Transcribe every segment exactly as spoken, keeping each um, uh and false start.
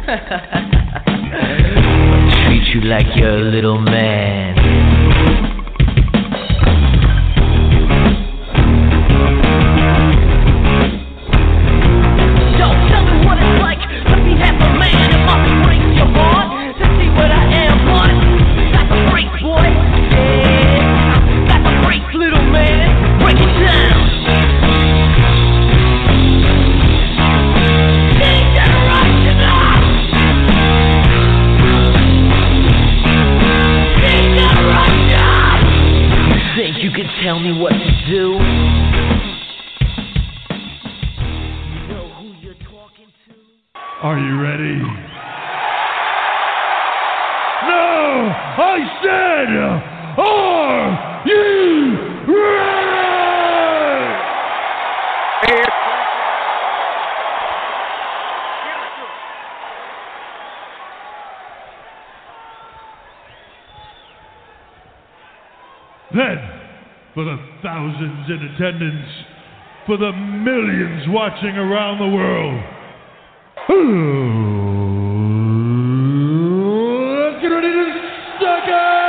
Treat you like you're a little man. Yo, tell me what it's like to be half a man. It must break your heart to see what I am. What? Got the breaks, boy. Yeah. Got the breaks, little man. Break it down. Think you can tell me what to do? You know who you're talking to? Are you ready? No! I said, are you ready? Then, for the thousands in attendance, for the millions watching around the world, let's get ready to suck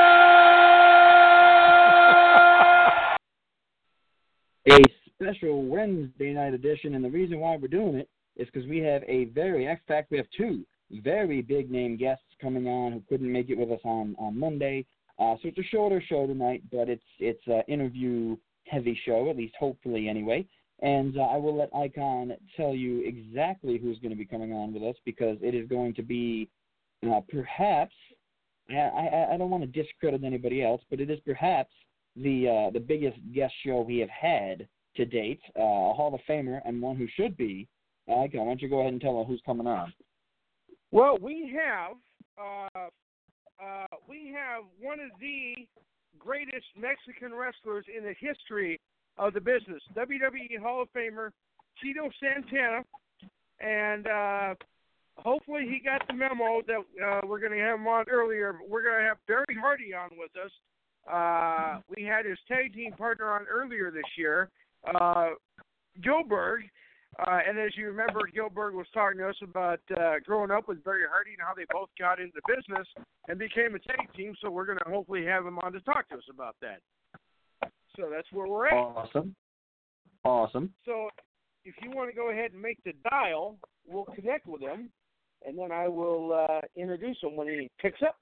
it! A special Wednesday night edition, and the reason why we're doing it is because we have a very, in fact, we have two very big name guests coming on who couldn't make it with us on, on Monday. Uh, so it's a shorter show tonight, but it's it's an interview-heavy show, at least hopefully anyway. And uh, I will let Icon tell you exactly who's going to be coming on with us, because it is going to be uh, perhaps, I, I, I don't want to discredit anybody else, but it is perhaps the uh, the biggest guest show we have had to date, uh, a Hall of Famer and one who should be. Uh, Icon, why don't you go ahead and tell her who's coming on? Well, we have... Uh... Uh, we have one of the greatest Mexican wrestlers in the history of the business, W W E Hall of Famer Tito Santana, and uh, hopefully he got the memo that uh, we're going to have him on earlier. But we're going to have Barry Hardy on with us. Uh, we had his tag team partner on earlier this year, uh, Gilbert. Uh, and as you remember, Gilbert was talking to us about uh, growing up with Barry Hardy and how they both got into business and became a tag team. So we're going to hopefully have him on to talk to us about that. So that's where we're at. Awesome. Awesome. So if you want to go ahead and make the dial, we'll connect with him, and then I will uh, introduce him when he picks up.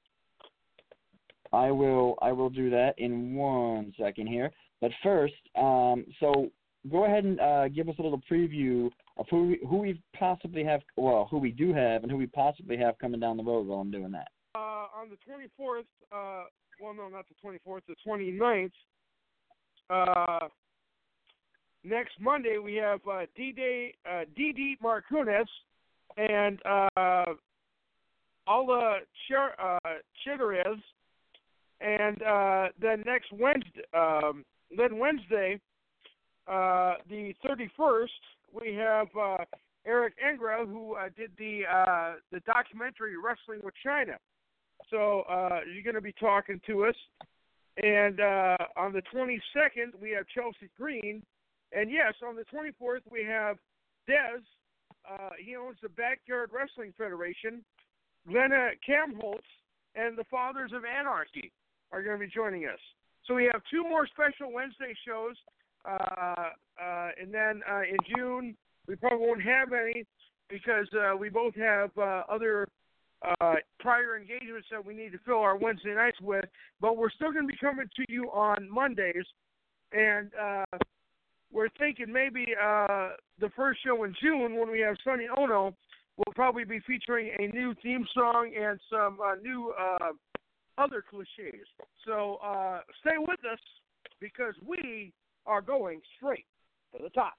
I will I will do that in one second here. But first, um, so go ahead and uh, give us a little preview of who we, who we possibly have, well, who we do have and who we possibly have coming down the road while I'm doing that. Uh, on the twenty-fourth, uh, well, no, not the twenty-fourth, the twenty-ninth, uh, next Monday we have uh, D-Day, uh, D D Marcunes and uh, Ala Ch- uh, Chidorez, and uh, then next Wednesday, um, then Wednesday, uh, the thirty-first, we have uh, Eric Engra, who uh, did the uh, the documentary Wrestling with China. So uh, you're going to be talking to us. And uh, on the twenty-second, we have Chelsea Green. And yes, on the twenty-fourth, we have Dez. Uh, he owns the Backyard Wrestling Federation. Glenna Kamholtz and the Fathers of Anarchy are going to be joining us. So we have two more special Wednesday shows. Uh, uh, and then uh, in June, we probably won't have any because uh, we both have uh, other uh, prior engagements that we need to fill our Wednesday nights with. But we're still going to be coming to you on Mondays. And uh, we're thinking maybe uh, the first show in June when we have Sonny Ono will probably be featuring a new theme song and some uh, new uh, other cliches. So uh, stay with us because we are going straight to the top.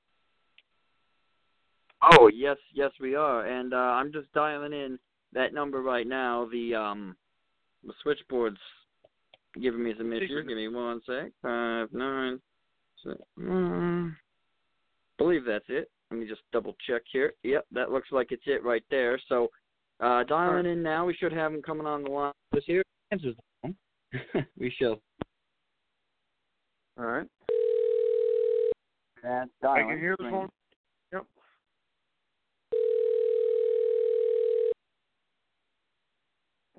Oh, yes, yes, we are. And uh, I'm just dialing in that number right now. The um, the switchboard's giving me some issues. Give me one sec. Five, nine, six, nine. Believe that's it. Let me just double check here. Yep, that looks like it's it right there. So uh, dialing in now. We should have him coming on the line. This here answers the phone. We shall. All right. And I can hear the phone. Yep.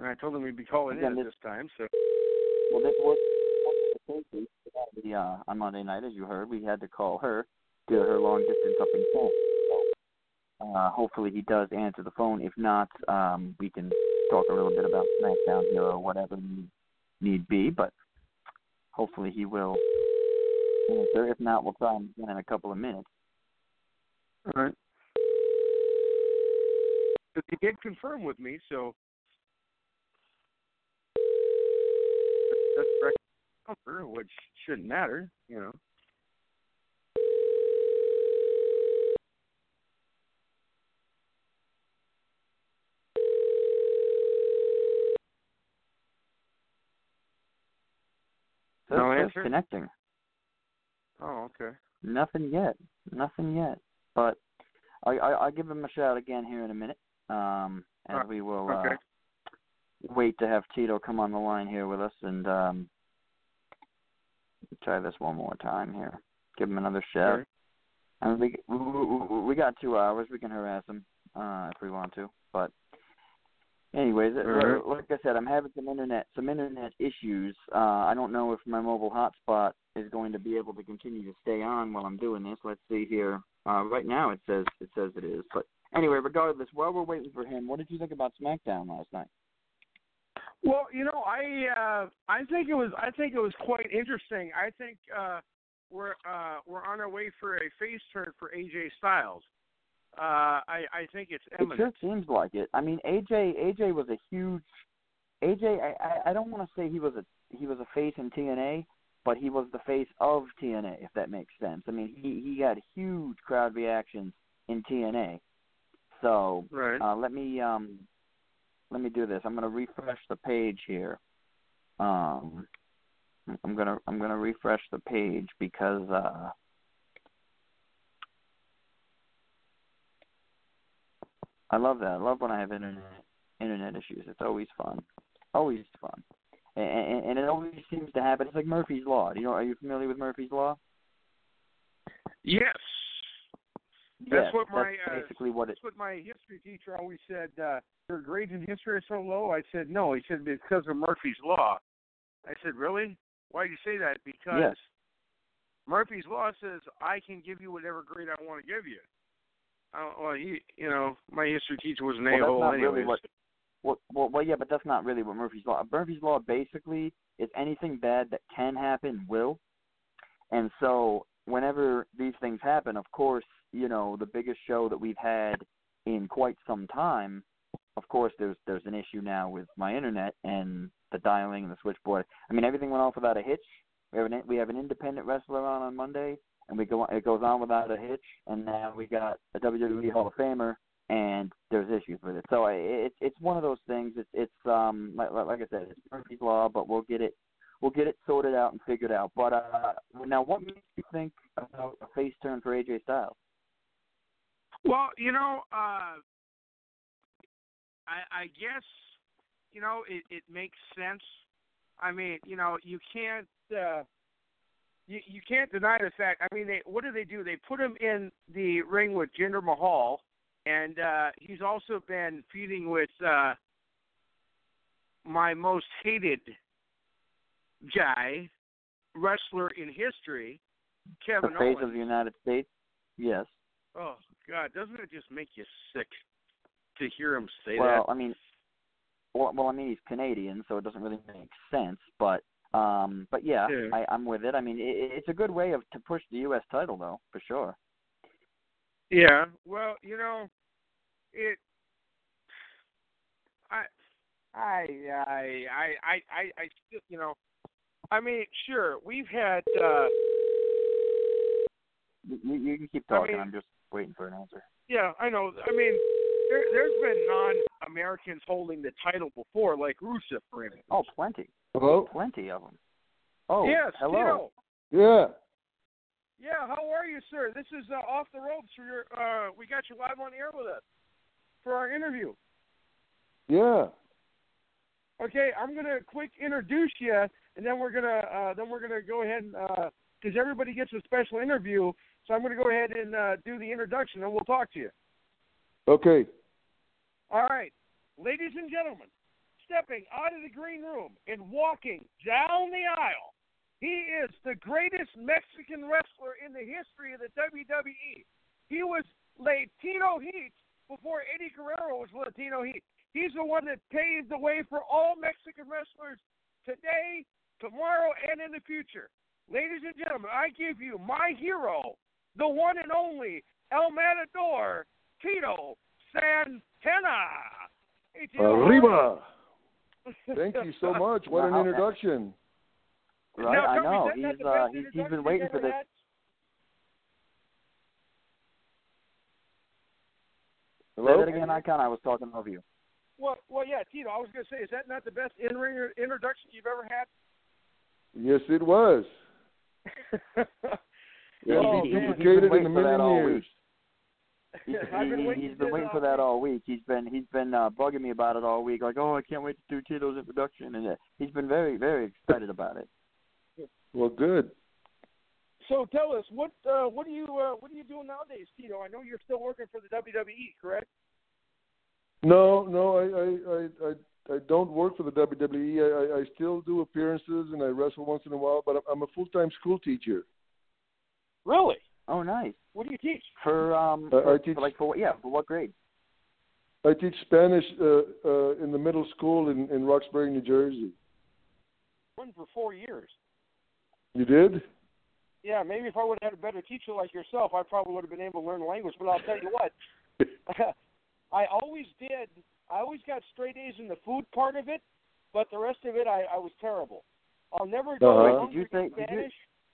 I told him we'd be calling Again, in at this- this time. So. Well, this was the uh, on Monday night, as you heard, we had to call her, do her long distance up in Kent. So, uh, hopefully he does answer the phone. If not, um, we can talk a little bit about SmackDown here or whatever need, need be. But hopefully he will answer. If not, we'll try him again in a couple of minutes. All right. But he did confirm with me, so that's correct number, which shouldn't matter, you know. So No it's answer? connecting. Oh, okay. Nothing yet. Nothing yet. But I, I, I'll give him a shout again here in a minute. Um, as Uh, we will okay. uh, wait to have Tito come on the line here with us and um, try this one more time here. Give him another shout. Okay. And we, we we got two hours. We can harass him uh, if we want to. But anyways, right. like I said, I'm having some internet some internet issues. Uh, I don't know if my mobile hotspot is going to be able to continue to stay on while I'm doing this. Let's see here. Uh, right now it says it says it is. But anyway, regardless, while we're waiting for him, what did you think about SmackDown last night? Well, you know, I uh, I think it was I think it was quite interesting. I think uh, we're uh, we're on our way for a face turn for A J Styles. Uh, I I think it's It imminent. sure seems like it. I mean, A J A J was a huge A J. I, I, I don't want to say he was a he was a face in T N A, but he was the face of T N A, if that makes sense. I mean, he he got huge crowd reactions in T N A. So Right. uh, let me um let me do this. I'm going to refresh the page here. Um, I'm gonna I'm gonna refresh the page because uh, I love that. I love when I have internet internet issues. It's always fun, always fun, and, and, and it always seems to happen. It's like Murphy's Law. Do you know? Are you familiar with Murphy's Law? Yes. That's yes, what my that's uh, basically what it. That's what my history teacher always said. Uh, your grades in history are so low. I said no. He said because of Murphy's Law. I said really? Why do you say that? Because Yes. Murphy's Law says I can give you whatever grade I want to give you. Uh, well, he, you know, my history teacher was an Well, that's a-hole not anyways. really what. Well, well, well, yeah, but that's not really what Murphy's Law. Murphy's Law basically is anything bad that can happen will, and so whenever these things happen, of course, you know, the biggest show that we've had in quite some time, of course, there's there's an issue now with my internet and the dialing and the switchboard. I mean, everything went off without a hitch. We have an we have an independent wrestler on on Monday, and we go it goes on without a hitch, and now we got a W W E Hall of Famer, and there's issues with it. So it's it's one of those things. It's it's um like like I said, it's Murphy's Law, but we'll get it we'll get it sorted out and figured out. But uh, now, what makes you think about a face turn for A J Styles? Well, you know, uh, I, I guess, you know, it, it makes sense. I mean, you know, you can't uh, you, you can't deny the fact. I mean, they what do they do? They put him in the ring with Jinder Mahal, and uh, he's also been feuding with uh, my most hated guy, wrestler in history, Kevin The face Owens. of the United States? Yes. Oh, God, doesn't it just make you sick to hear him say Well, that? I mean, well, well, I mean, he's Canadian, so it doesn't really make sense. But, um, but yeah, Yeah. I, I'm with it. I mean, it, it's a good way of to push the U S title, though, for sure. Yeah, well, you know, it. I, I, I, I, I, I, I still, you know, I mean, sure, we've had. Uh, You, you can keep I talking. mean- I'm just waiting for an answer. yeah, I know. I mean, there, there's been non-Americans holding the title before, like Rusev, for instance. Oh, plenty. Hello? Plenty of them. Oh, yes, hello. Tito. Yeah. Yeah, how are you, sir? This is uh, Off the Ropes. For your, uh, we got you live on air with us for our interview. Yeah. Okay, I'm gonna quick introduce you, and then we're gonna uh, then we're gonna go ahead and because uh, everybody gets a special interview, so I'm gonna go ahead and uh, do the introduction, and we'll talk to you. Okay. All right, ladies and gentlemen, stepping out of the green room and walking down the aisle. He is the greatest Mexican wrestler in the history of the W W E. He was Latino Heat before Eddie Guerrero was Latino Heat. He's the one that paved the way for all Mexican wrestlers today, tomorrow, and in the future. Ladies and gentlemen, I give you my hero, the one and only El Matador, Tito Santana. Hey, Tito. Arriba! Thank you so much. What an introduction. Right, now, I know. Me, he's, uh, he's, he's been waiting for this. Had? Hello? Say that again, Icon. I was talking over you. Well, well, yeah, Tito, I was going to say, is that not the best in-ring introduction you've ever had? Yes, it was. Yeah, Oh, he's, man. he's, he's Duplicated been waiting in a for that million all years. week. He's, I've he, been waiting he's for been this waiting all for that week. all week. He's been he's been uh, bugging me about it all week. Like, oh, I can't wait to do Tito's introduction, and uh, he's been very very excited about it. Well, good. So tell us, what uh, what do you uh, what are you doing nowadays, Tito? I know you're still working for the W W E, correct? No, no, I, I, I, I, I don't work for the W W E. I, I, I still do appearances and I wrestle once in a while, but I'm a full-time school teacher. Really? Oh, nice. What do you teach? For um, Uh, for, I teach- for like for what? Yeah, for what grade? I teach Spanish uh, uh, in the middle school in, in Roxbury, New Jersey. One for four years. You did? Yeah, maybe if I would have had a better teacher like yourself, I probably would have been able to learn the language. But I'll tell you what, I always did. I always got straight A's in the food part of it, but the rest of it, I, I was terrible. I'll never go Uh-huh. hungry Did you say- for did you- Spanish.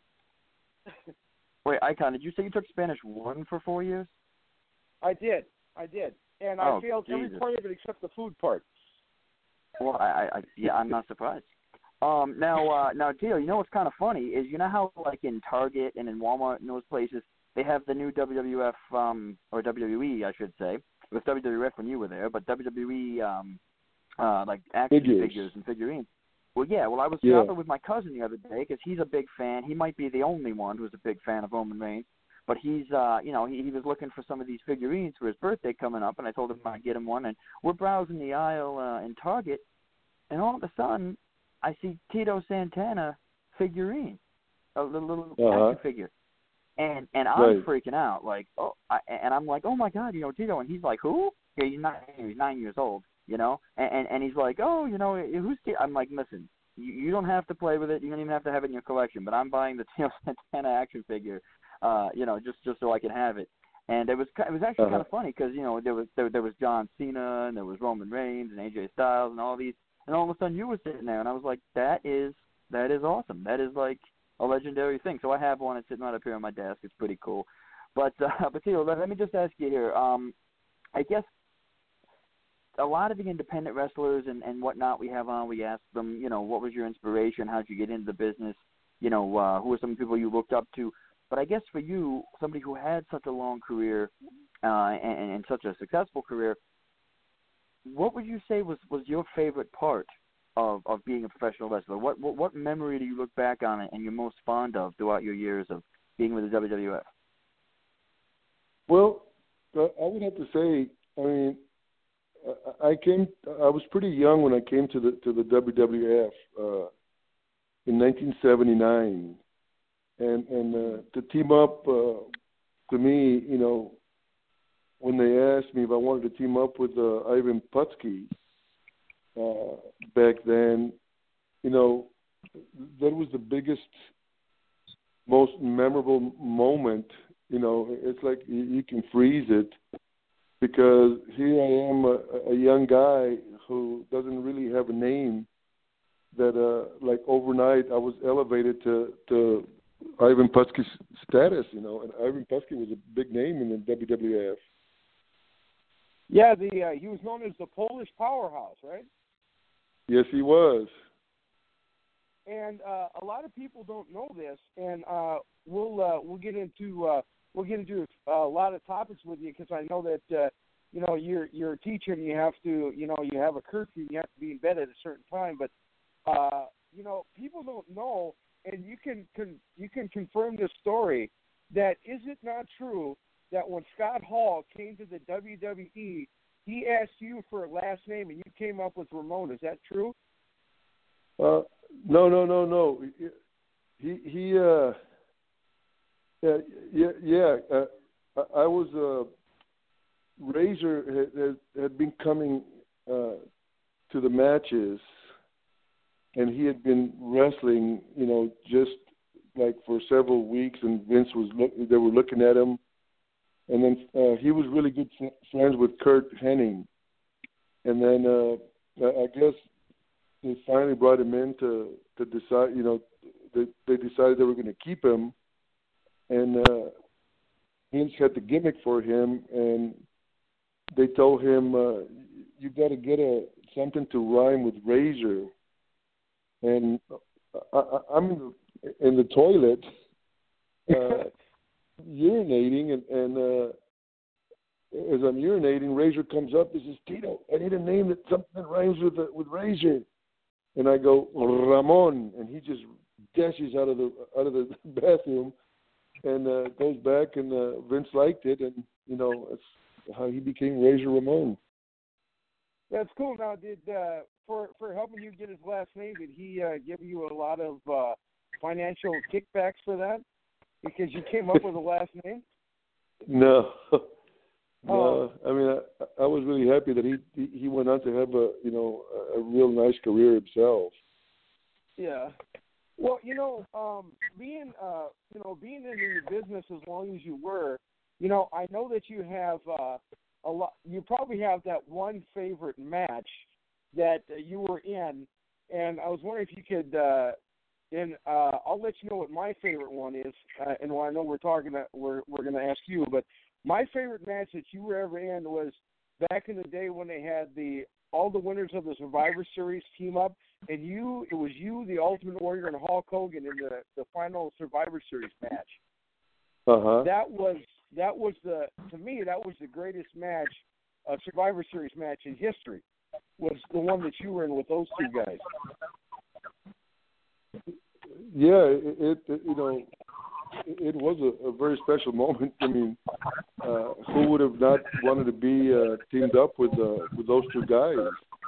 Wait, Icon, did you say you took Spanish one for four years? I did. I did. And Oh, I failed every Jesus. part of it except the food part. Well, I, I, I yeah, I'm not surprised. Um, now, uh, now, Tito, you know what's kind of funny is you know how like in Target and in Walmart and those places they have the new W W F um or W W E, I should say. It was W W F when you were there, but W W E um uh like action Figures. figures and figurines. Well, yeah. Well, I was Yeah. shopping with my cousin the other day because he's a big fan. He might be the only one who's a big fan of Roman Reigns. But he's, uh, you know, he, he was looking for some of these figurines for his birthday coming up, and I told him I'd get him one. And we're browsing the aisle uh, in Target, and all of a sudden, I see Tito Santana figurine, a little, little Uh-huh. action figure, and and I'm Right. freaking out, like, oh, I, and I'm like, oh my God, you know, Tito, and he's like, who? Yeah, he's nine, he's nine years old, you know, and and, and he's like, oh, you know, who's Tito? I'm like, listen, you, you don't have to play with it, you don't even have to have it in your collection, but I'm buying the Tito Santana action figure. Uh, you know, just just so I could have it, and it was it was actually Uh-huh. kind of funny because you know there was there, there was John Cena and there was Roman Reigns and A J Styles and all these, and all of a sudden you were sitting there, and I was like, that is that is awesome, that is like a legendary thing. So I have one, it's sitting right up here on my desk, it's pretty cool. But uh, but Tito, let, let me just ask you here, um, I guess a lot of the independent wrestlers and and whatnot we have on, we ask them, you know, what was your inspiration, how'd you get into the business, you know, uh, who are some people you looked up to. But I guess for you, somebody who had such a long career uh, and, and such a successful career, what would you say was, was your favorite part of, of being a professional wrestler? What, what what memory do you look back on and you're most fond of throughout your years of being with the W W F? Well, uh, I would have to say, I mean, I I came. I was pretty young when I came to the to the W W F uh, in nineteen seventy-nine, and and uh, to team up uh, to me, you know, when they asked me if I wanted to team up with uh, Ivan Putski uh, back then, you know, that was the biggest, most memorable moment. You know, it's like you, you can freeze it, because here I am, a, a young guy who doesn't really have a name, that uh, like overnight I was elevated to, to Ivan Putski's status, you know, and Ivan Putski was a big name in the W W F. Yeah, the uh, he was known as the Polish powerhouse, right? Yes, he was. And uh, a lot of people don't know this, and uh, we'll uh, we'll get into uh, we'll get into a lot of topics with you, because I know that uh, you know you're you're a teacher and you have to you know you have a curfew, you have to be in bed at a certain time, but uh, you know people don't know, and you can, can you can confirm this story, that is it not true that when Scott Hall came to the W W E, he asked you for a last name and you came up with Ramon. Is that true? Uh, no, no, no, no. He he. Uh, yeah, yeah, yeah. Uh, I, I was. Uh, Razor had, had had been coming uh, to the matches, and he had been wrestling, you know, just like for several weeks, and Vince was look, they were looking at him, and then uh, he was really good fr- friends with Kurt Hennig, and then uh, I, I guess they finally brought him in to, to decide, you know, they, they decided they were going to keep him, and uh, Vince had the gimmick for him, and they told him, uh, you got to get a something to rhyme with Razor, and I, I, I'm in the, in the toilet uh, urinating, and, and uh, as I'm urinating, Razor comes up and says, Tito, I need a name that something that rhymes with uh, with Razor. And I go, Ramon, and he just dashes out of the out of the bathroom and uh, goes back, and uh, Vince liked it, and you know it's how he became Razor Ramon. That's cool. Now, did uh, for for helping you get his last name, did he uh, give you a lot of uh, financial kickbacks for that because you came up with a last name? No, no. Oh. I mean, I, I was really happy that he, he he went on to have a you know a real nice career himself. Yeah. Well, you know, um, being uh, you know being in the business as long as you were, you know, I know that you have uh, a lot. You probably have that one favorite match that uh, you were in, and I was wondering if you could. Uh, and uh, I'll let you know what my favorite one is. Uh, and well, I know we're talking. To, we're we're going to ask you, but my favorite match that you were ever in was back in the day when they had the all the winners of the Survivor Series team up, and you it was you, the Ultimate Warrior, and Hulk Hogan in the the final Survivor Series match. Uh huh. That was that was the to me that was the greatest match, uh, Survivor Series match in history. Was the one that you were in with those two guys. Yeah, it, it, it you know it, it was a, a very special moment. I mean, uh, who would have not wanted to be uh, teamed up with uh, with those two guys?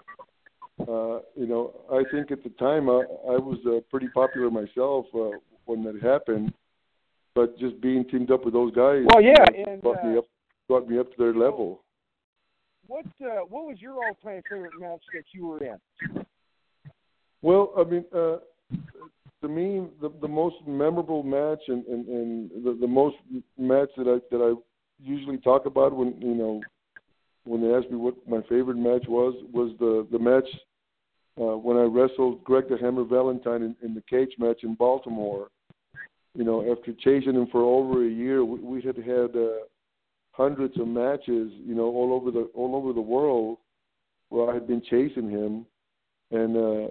Uh, you know, I think at the time I, I was uh, pretty popular myself uh, when that happened. But just being teamed up with those guys, well, yeah, you know, and, brought uh, me up, brought me up to their level. What uh, what was your all-time favorite match that you were in? Well, I mean, uh, to me, the the most memorable match and, and, and the, the most match that I that I usually talk about when you know when they ask me what my favorite match was was the the match uh, when I wrestled Greg the Hammer Valentine in, in the cage match in Baltimore. You know, after chasing him for over a year, we, we had had uh, hundreds of matches, you know, all over the all over the world, where I had been chasing him, and uh,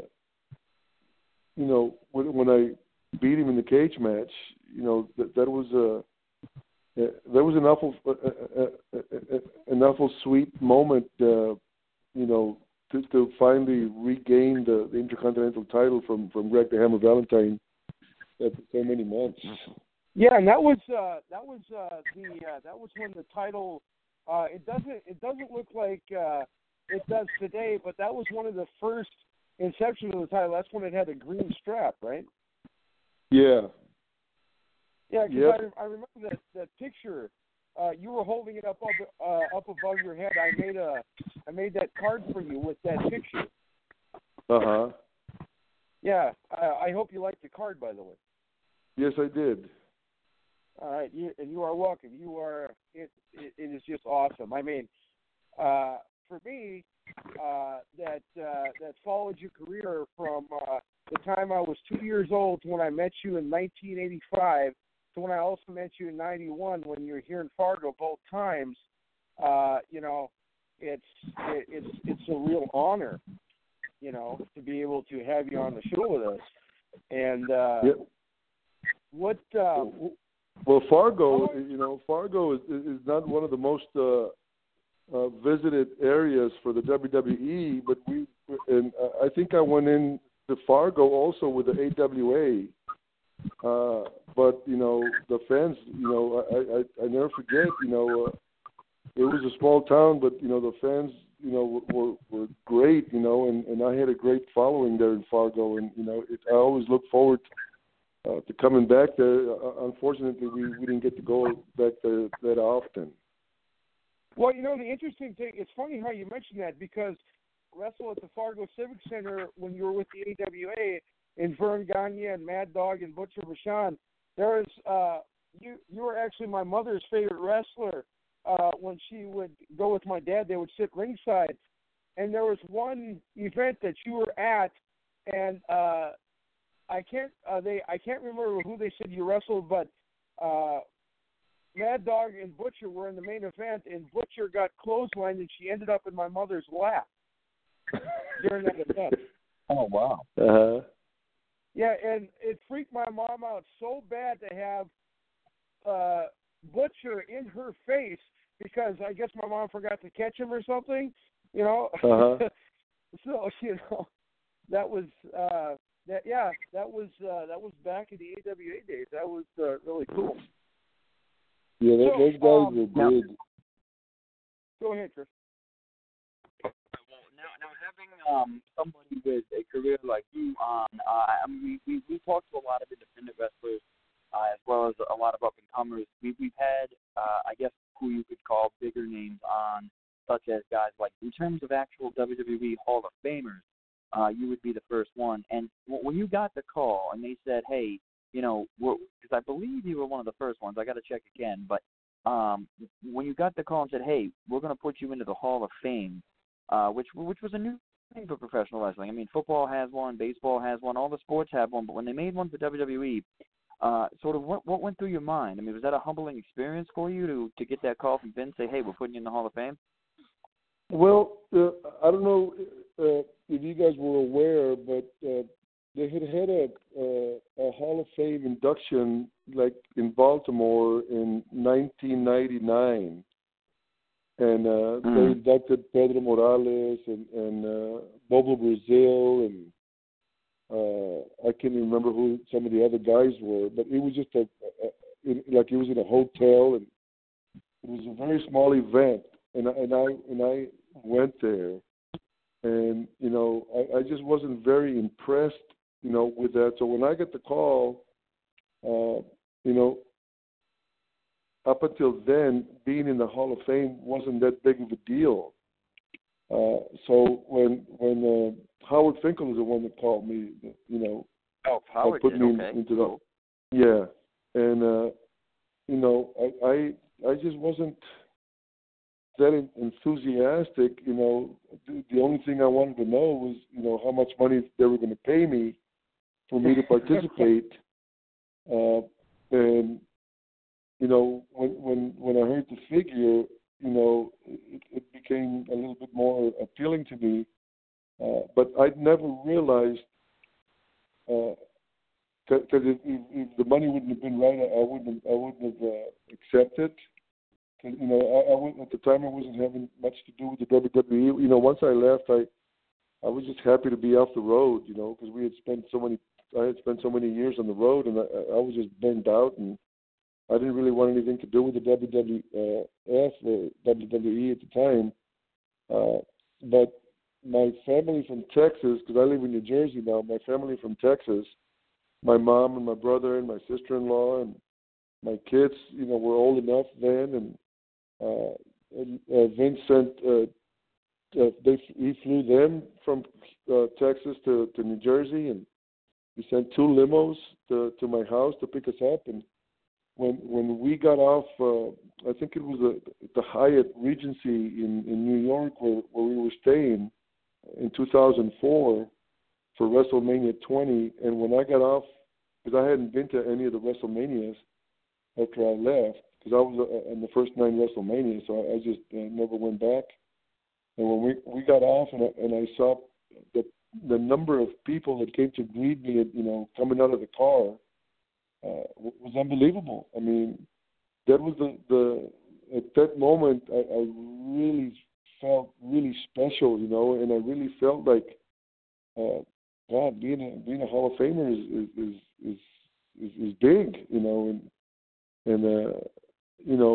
you know, when, when I beat him in the cage match, you know, that that was a uh, that was an awful uh, uh, uh, uh, an awful sweet moment, uh, you know, to, to finally regain the, the Intercontinental title from from Greg the Hammer Valentine. After so many months. Yeah, and that was uh, that was uh, the uh, that was when the title. Uh, it doesn't it doesn't look like uh, it does today, but that was one of the first inception of the title. That's when it had a green strap, right? Yeah. Yeah, because yep. I, I remember that that picture. Uh, you were holding it up up, uh, up above your head. I made a I made that card for you with that picture. Uh huh. Yeah, I, I hope you liked the card, by the way. Yes, I did. All right, you, and you are welcome. You are. It, it, it is just awesome. I mean, uh, for me, uh, that uh, that followed your career from uh, the time I was two years old to when I met you in nineteen eighty-five to when I also met you in ninety-one when you were here in Fargo both times. Uh, you know, it's it, it's it's a real honor, you know, to be able to have you on the show with us. And uh, yep. what? Uh, well, Fargo, you know, Fargo is is not one of the most uh, uh, visited areas for the W W E, but we and I think I went in to Fargo also with the A W A. Uh, but you know, the fans, you know, I I, I never forget, you know, uh, it was a small town, but you know the fans, you know, were were great, you know, and, and I had a great following there in Fargo, and you know, it, I always look forward uh, to coming back there. Uh, unfortunately, we, we didn't get to go back there that often. Well, you know, the interesting thing, it's funny how you mentioned that because wrestle at the Fargo Civic Center when you were with the A W A and Vern Gagne and Mad Dog and Butcher Vachon, there is uh, you you were actually my mother's favorite wrestler. Uh, when she would go with my dad, they would sit ringside, and there was one event that you were at, and uh, I can't uh, they I can't remember who they said you wrestled, but uh, Mad Dog and Butcher were in the main event, and Butcher got clotheslined, and she ended up in my mother's lap during that event. Oh, wow. Uh-huh. Yeah, and it freaked my mom out so bad to have uh, Butcher in her face because I guess my mom forgot to catch him or something, you know. Uh-huh. So, you know, that was uh, that. Yeah, that was uh, that was back in the A W A days. That was uh, really cool. Yeah, that, So, those guys um, were good. Go ahead, Chris. Well, now, now having um somebody with a career like you on, uh, I mean, we, we we talked to a lot of independent wrestlers, uh, as well as a lot of up and comers. We we've had, uh, I guess, who you could call bigger names on, such as guys like, in terms of actual W W E Hall of Famers, uh, you would be the first one. And when you got the call and they said, hey, you know, because I believe you were one of the first ones. I got to check again, but um, when you got the call and said, hey, we're going to put you into the Hall of Fame. Uh, which which was a new thing for professional wrestling. I mean, football has one, baseball has one, all the sports have one, but when they made one for W W E, uh, sort of what what went through your mind? I mean, was that a humbling experience for you to, to get that call from Vince, say, hey, we're putting you in the Hall of Fame? Well, uh, I don't know uh, if you guys were aware, but uh, they had had a, uh, a Hall of Fame induction like in Baltimore in nineteen ninety-nine. And uh, mm. they inducted Pedro Morales and, and uh, Bobo Brazil, and uh, I can't even remember who some of the other guys were. But it was just a, a, a like it was in a hotel, and it was a very small event. And I, and I and I went there, and you know I, I just wasn't very impressed, you know, with that. So when I got the call, uh, you know. Up until then, being in the Hall of Fame wasn't that big of a deal. Uh, so when when uh, Howard Finkel is the one that called me, you know, oh, Howard put did, me okay. into the yeah, and uh, you know, I, I I just wasn't that enthusiastic. You know, the, the only thing I wanted to know was, you know, how much money they were going to pay me for me to participate, uh, and. You know, when when when I heard the figure, you know, it, it became a little bit more appealing to me. Uh, but I'd never realized because uh, if, if the money wouldn't have been right, I wouldn't have, I wouldn't have uh, accepted. Cause, you know, I, I wouldn't, at the time I wasn't having much to do with the W W E. You know, once I left, I I was just happy to be off the road. You know, because we had spent so many, I had spent so many years on the road, and I, I was just burned out and. I didn't really want anything to do with the W W F or W W E at the time. Uh, but my family from Texas, because I live in New Jersey now, my family from Texas, my mom and my brother and my sister-in-law and my kids, you know, were old enough then. And, uh, and uh, Vince sent, uh, uh, they, he flew them from uh, Texas to, to New Jersey, and he sent two limos to, to my house to pick us up. And When when we got off, uh, I think it was a, the Hyatt Regency in, in New York where, where we were staying in two thousand four for WrestleMania twenty. And when I got off, because I hadn't been to any of the WrestleManias after I left, because I was uh, in the first nine WrestleManias, so I, I just uh, never went back. And when we, we got off and I, and I saw the, the number of people that came to greet me, you know, coming out of the car, Uh, was unbelievable. I mean, that was the, the at that moment I, I really felt really special, you know, and I really felt like, uh, God, being a being a Hall of Famer is is is is, is, is big, you know, and and uh, you know,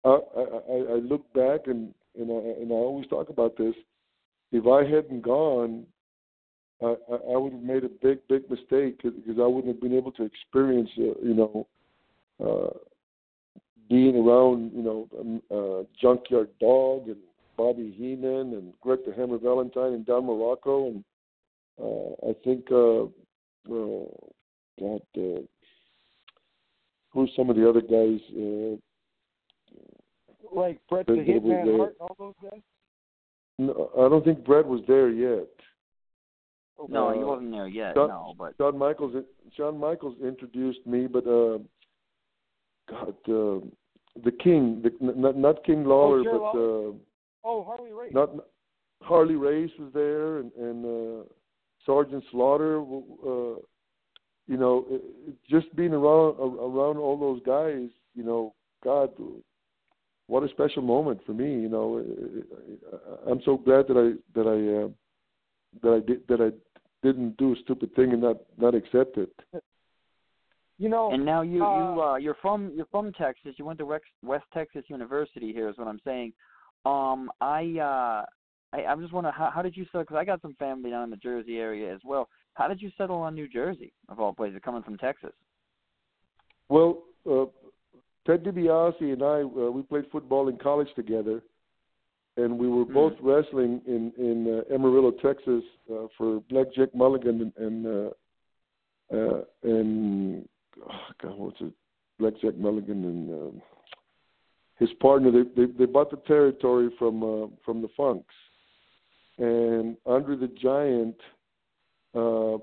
I, I, I look back and and I, and I always talk about this. If I hadn't gone, I, I, I would have made a big, big mistake because I wouldn't have been able to experience, uh, you know, uh, being around, you know, um, uh, Junkyard Dog and Bobby Heenan and Greg the Hammer Valentine and Don Morocco, and uh, I think uh, uh, that uh, who's some of the other guys? Uh, Like Bret the Hitman Hart and all those guys? No, I don't think Bret was there yet. No, uh, he wasn't there yet. Shawn, no, but Shawn Michaels, Shawn Michaels introduced me, but uh, God, uh, the King, the, not, not King Lawler, oh, sure, but Lawler? Uh, oh, Harley Race. Not Harley Race was there, and, and uh, Sergeant Slaughter. Uh, you know, it, it, just being around around all those guys, you know, God, what a special moment for me. You know, I'm so glad that I that I uh, that I did that I didn't do a stupid thing and not, not accept it. You know, and now you uh, you uh, you're from you're from Texas. You went to West, West Texas University. Here is what I'm saying. Um, I uh, I I'm just wondering how, how did you settle? Because I got some family down in the Jersey area as well. How did you settle on New Jersey, of all places, coming from Texas? Well, uh, Ted DiBiase and I, uh, we played football in college together, and we were Hmm. both wrestling in in uh, Amarillo, Texas, uh, for Black Jack Mulligan and and, uh, uh, and oh God, what's it? Black Jack Mulligan and uh, his partner. They, they they bought the territory from uh, from the Funks, and Andre the Giant uh,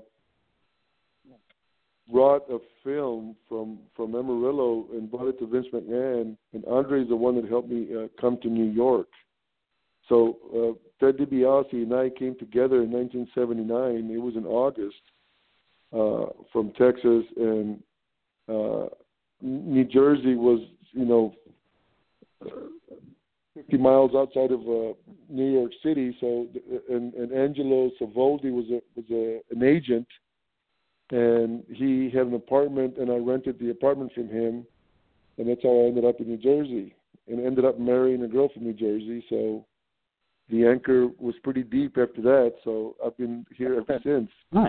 brought a film from, from Amarillo and brought it to Vince McMahon, and Andre is the one that helped me uh, come to New York. So uh, Ted DiBiase and I came together in nineteen seventy-nine. It was in August uh, from Texas, and uh, New Jersey was, you know, fifty miles outside of uh, New York City. So, and, and Angelo Savoldi was a was a, an agent. And he had an apartment, and I rented the apartment from him, and that's how I ended up in New Jersey, and ended up marrying a girl from New Jersey. So the anchor was pretty deep after that. So I've been here ever since. Right.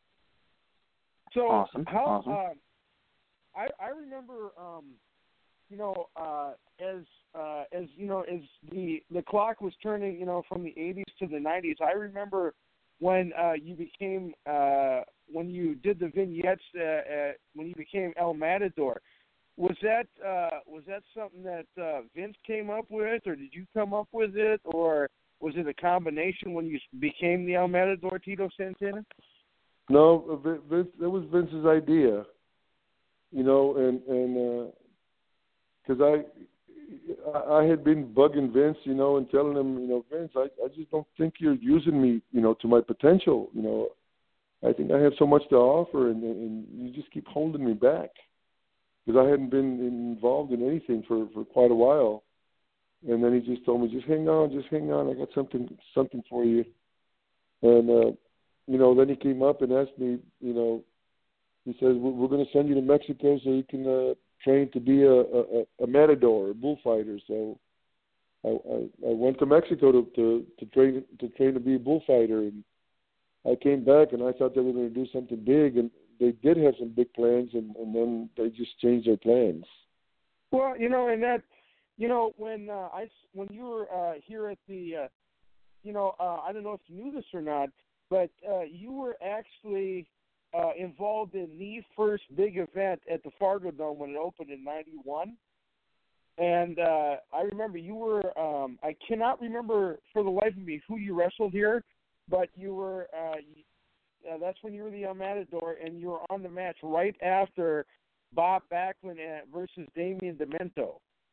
So awesome. how? Awesome. Uh, I I remember, um, you know, uh, as uh, as you know, as the the clock was turning, you know, from the eighties to the nineties. I remember when uh, you became uh, when you did the vignettes uh, uh, when you became El Matador. Was that uh, was that something that uh, Vince came up with, or did you come up with it, or was it a combination when you became the El Matador, Tito Santana? No, Vince, that was Vince's idea, you know, and and because uh, I I had been bugging Vince, you know, and telling him, you know, Vince, I, I just don't think you're using me, you know, to my potential, you know. I think I have so much to offer, and, and you just keep holding me back because I hadn't been involved in anything for, for quite a while. And then he just told me, just hang on, just hang on. I got something something for you. And, uh, you know, then he came up and asked me, you know, he says, we're, we're going to send you to Mexico so you can uh, train to be a, a, a matador, a bullfighter. So I, I, I went to Mexico to, to, to train to train to be a bullfighter. And I came back, and I thought they were going to do something big, and they did have some big plans, and, and then they just changed their plans. Well, you know, and that, you know, when uh, I when you were uh, here at the, uh, you know, uh, I don't know if you knew this or not, but uh, you were actually uh, involved in the first big event at the Fargo Dome when it opened in ninety-one. And uh, I remember you were, um, I cannot remember for the life of me who you wrestled here, but you were, uh, uh, that's when you were the El Matador, and you were on the match right after Bob Backlund versus Damien Demento.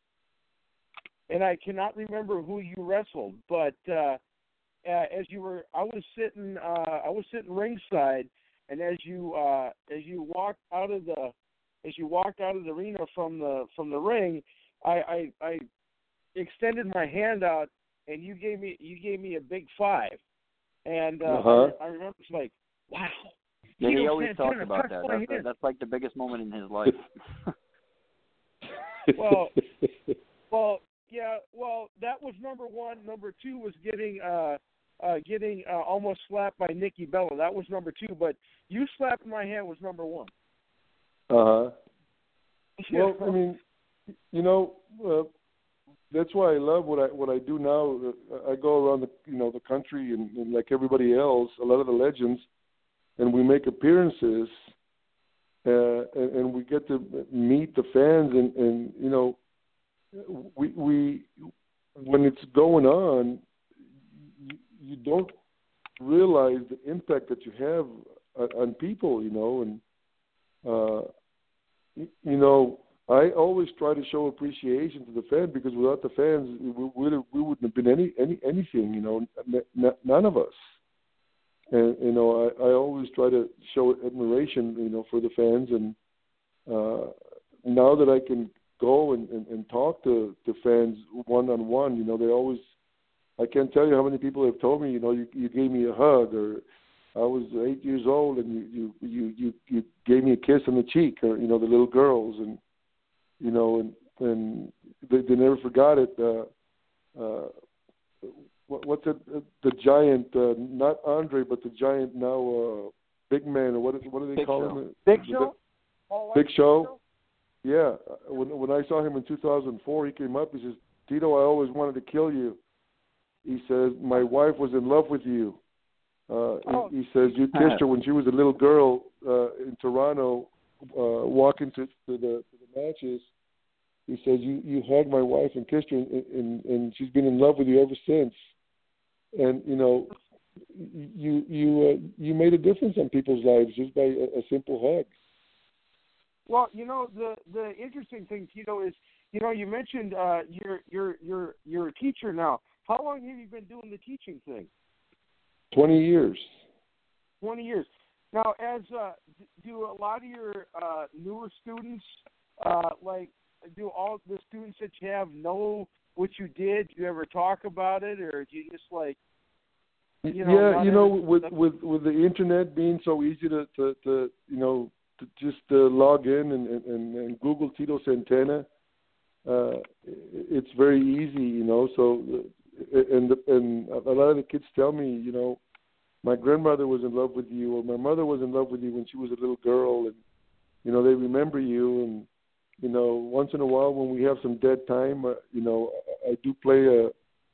And I cannot remember who you wrestled, but uh, uh, as you were, I was sitting, uh, I was sitting ringside, and as you, uh, as you walked out of the, as you walked out of the arena from the from the ring, I, I, I extended my hand out, and you gave me, you gave me a big five. And uh, uh-huh. I, I remember it's like, wow. Yeah, he Tito always Santana, talks about that. That's, that's like the biggest moment in his life. Well, well, yeah. Well, that was number one. Number two was getting uh, uh, getting uh, almost slapped by Nikki Bella. That was number two. But you slapping my hand was number one. Uh huh. Well, I mean, you know, uh, that's why I love what I what I do now. Uh, I go around the you know the country and, and like everybody else, a lot of the legends, and we make appearances, uh, and, and we get to meet the fans, and, and you know, we we when it's going on, you, you don't realize the impact that you have on, on people, you know, and uh, you know. I always try to show appreciation to the fans because without the fans, we, we, we wouldn't have been any, any anything, you know, n- n- none of us. And, you know, I, I always try to show admiration, you know, for the fans. And uh, now that I can go and, and, and talk to, to fans one-on-one, you know, they always, I can't tell you how many people have told me, you know, you, you gave me a hug, or I was eight years old and you, you, you, you, you gave me a kiss on the cheek, or, you know, the little girls. And, you know, and, and they, they never forgot it. Uh, uh, what, what's it? The giant, uh, not Andre, but the giant now, uh, big man, or what is what do they Big call Show. him? Big The, Show. Big Show. Yeah. When when I saw him in two thousand four, he came up. He says, "Tito, I always wanted to kill you." He says, "My wife was in love with you." Uh, Oh. he, he says, "You kissed her when she was a little girl uh, in Toronto, uh, walking to, to the to the matches." He says, you, you hugged my wife and kissed her, and, and, and she's been in love with you ever since. And, you know, you you uh, you made a difference in people's lives just by a, a simple hug. Well, you know, the the interesting thing, Tito, is, you know, you mentioned uh, you're you're you're you're a teacher now. How long have you been doing the teaching thing? Twenty years. Twenty years. Now, as uh, do a lot of your uh, newer students, uh, like, do all the students that you have know what you did? Do you ever talk about it, or do you just like, you know? Yeah, you know, with, with with the internet being so easy to, to, to you know, to just uh, log in and, and, and Google Tito Santana, uh, it's very easy, you know. So, and and a lot of the kids tell me, you know, my grandmother was in love with you, or my mother was in love with you when she was a little girl, and you know, they remember you. And you know, once in a while when we have some dead time, uh, you know, I, I do play a.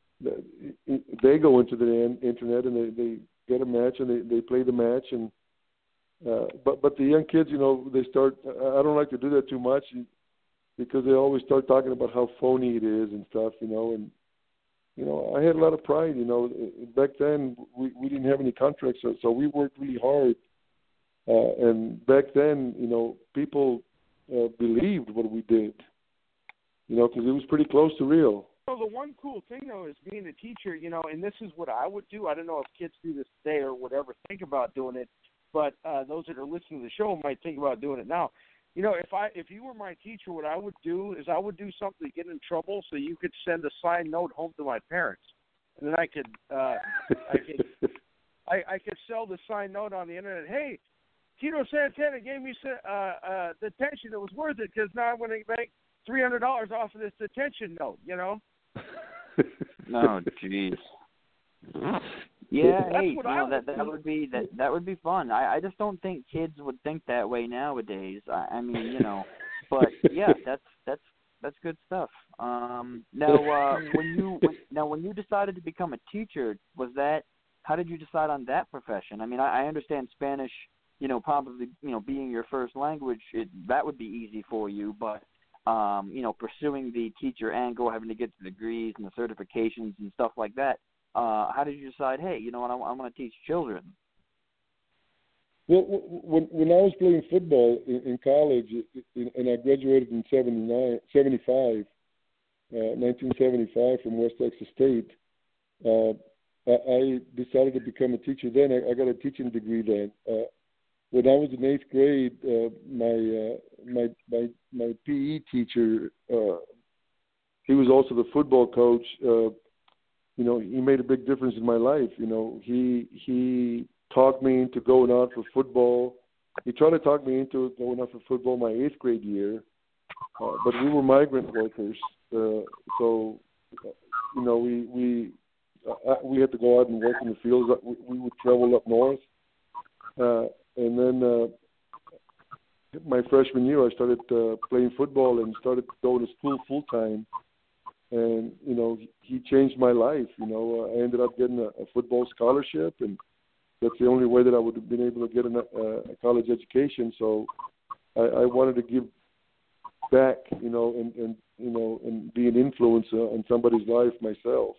They go into the internet and they, they get a match and they, they play the match. And uh, but but the young kids, you know, they start. I don't like to do that too much because they always start talking about how phony it is and stuff, you know. And you know, I had a lot of pride, you know. Back then we, we didn't have any contracts, so, so we worked really hard. Uh, and back then, you know, people. Uh, believed what we did, you know, because it was pretty close to real. So the one cool thing, though, is being a teacher, you know, and this is what I would do. I don't know if kids do this today or whatever, think about doing it, but uh, those that are listening to the show might think about doing it now. You know, if I if you were my teacher, what I would do is I would do something to get in trouble so you could send a signed note home to my parents, and then I could uh, I could I, I could sell the signed note on the internet. Hey, Tito Santana gave me uh, uh, detention. It was worth it because now I'm going to make three hundred dollars off of this detention note, you know? Oh, jeez. Yeah, That's hey, you what know, I that would that do. would be that that would be fun. I, I just don't think kids would think that way nowadays. I, I mean, you know, but yeah, that's that's that's good stuff. Um, now, uh, when you when, now when you decided to become a teacher, was that how did you decide on that profession? I mean, I, I understand Spanish. You know, probably, you know, being your first language, it, that would be easy for you. But, um, you know, pursuing the teacher angle, having to get the degrees and the certifications and stuff like that, uh, how did you decide, hey, you know what, I, I want to teach children? Well, when when I was playing football in, in college, and I graduated in seventy-nine, seventy-five, uh, nineteen seventy-five from West Texas State, uh, I, I decided to become a teacher then. I, I got a teaching degree then. Uh, When I was in eighth grade, uh, my, uh, my my my P E teacher, uh, he was also the football coach. Uh, you know, he made a big difference in my life. You know, he he talked me into going out for football. He tried to talk me into going out for football my eighth grade year, uh, but we were migrant workers, uh, so you know, we we uh, we had to go out and work in the fields. We, we would travel up north, uh, and then uh, my freshman year, I started uh, playing football and started going to school full time. And you know, he changed my life. You know, uh, I ended up getting a, a football scholarship, and that's the only way that I would have been able to get an, uh, a college education. So I, I wanted to give back, you know, and, and you know, and be an influence uh, on somebody's life myself.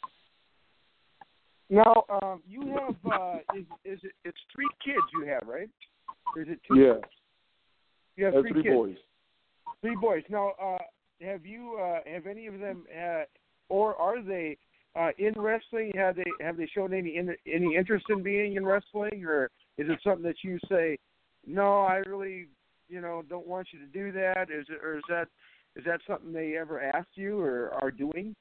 Now, um, you have uh, is is it? It's three kids you have, right? Or is it two? Yeah. You have I have three, three kids. boys. Three boys. Now, uh, have you uh, have any of them, uh, or are they uh, in wrestling? Have they have they shown any in, any interest in being in wrestling, or is it something that you say, no, I really, you know, don't want you to do that? Is it, or is that is that something they ever asked you or are doing?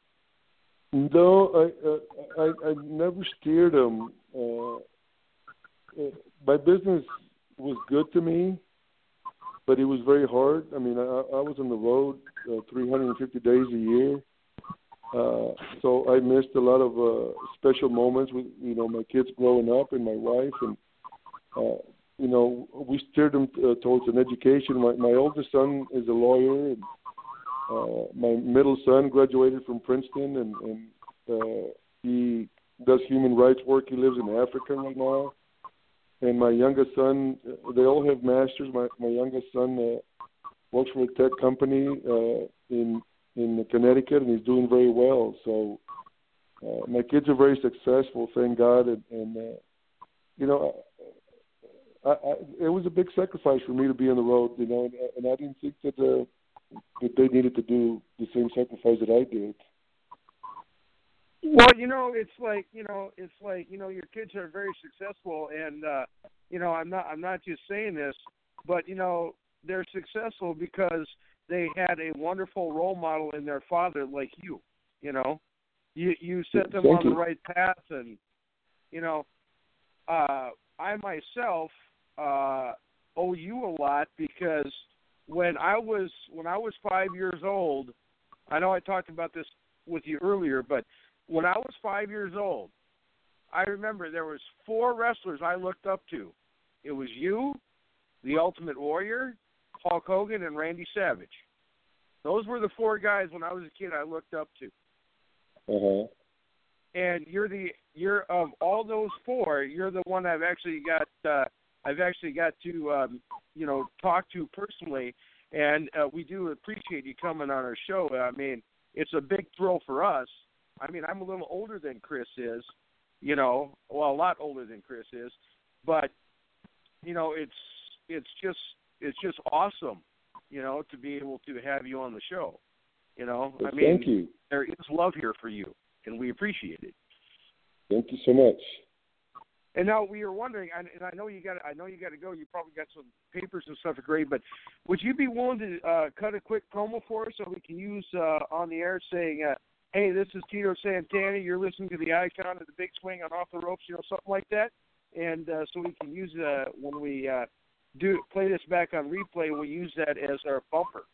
No, I uh, I, I never steered them. Uh, uh, my business was good to me, but it was very hard. I mean, I, I was on the road uh, three hundred fifty days a year, uh, so I missed a lot of uh, special moments with, you know, my kids growing up and my wife, and uh, you know, we steered them uh, towards an education. My, my oldest son is a lawyer, and uh, my middle son graduated from Princeton, and, and uh, he does human rights work. He lives in Africa right now. And my youngest son, they all have masters. My my youngest son uh, works for a tech company uh, in in Connecticut, and he's doing very well. So uh, my kids are very successful, thank God. And, and uh, you know, I, I, it was a big sacrifice for me to be on the road. You know, and, and I didn't think that uh, that they needed to do the same sacrifice that I did. Well, you know, it's like, you know, it's like, you know, your kids are very successful, and uh, you know, I'm not, I'm not just saying this, but you know, they're successful because they had a wonderful role model in their father, like you. You know, you you set them Thank on you. the right path, and you know, uh, I myself uh, owe you a lot because when I was when I was five years old, I know I talked about this with you earlier, but when I was five years old, I remember there was four wrestlers I looked up to. It was you, the Ultimate Warrior, Hulk Hogan, and Randy Savage. Those were the four guys when I was a kid I looked up to. Uh-huh. And you're the you're of all those four, you're the one I've actually got uh, I've actually got to um, you know talk to personally, and uh, we do appreciate you coming on our show. I mean, it's a big thrill for us. I mean, I'm a little older than Chris is, you know, well, a lot older than Chris is, but you know, it's it's just it's just awesome, you know, to be able to have you on the show. You know, Well, I mean, thank you. there is love here for you, and we appreciate it. Thank you so much. And now we were wondering, and I know you got, I know you got to go. You probably got some papers and stuff to grade, but would you be willing to uh, cut a quick promo for us so we can use uh, on the air saying, uh, "Hey, this is Tito Santana. You're listening to the Icon of the Big Swing on Off the Ropes," you know, something like that, and uh, so we can use uh, when we uh, do play this back on replay, we'll use that as our bumper.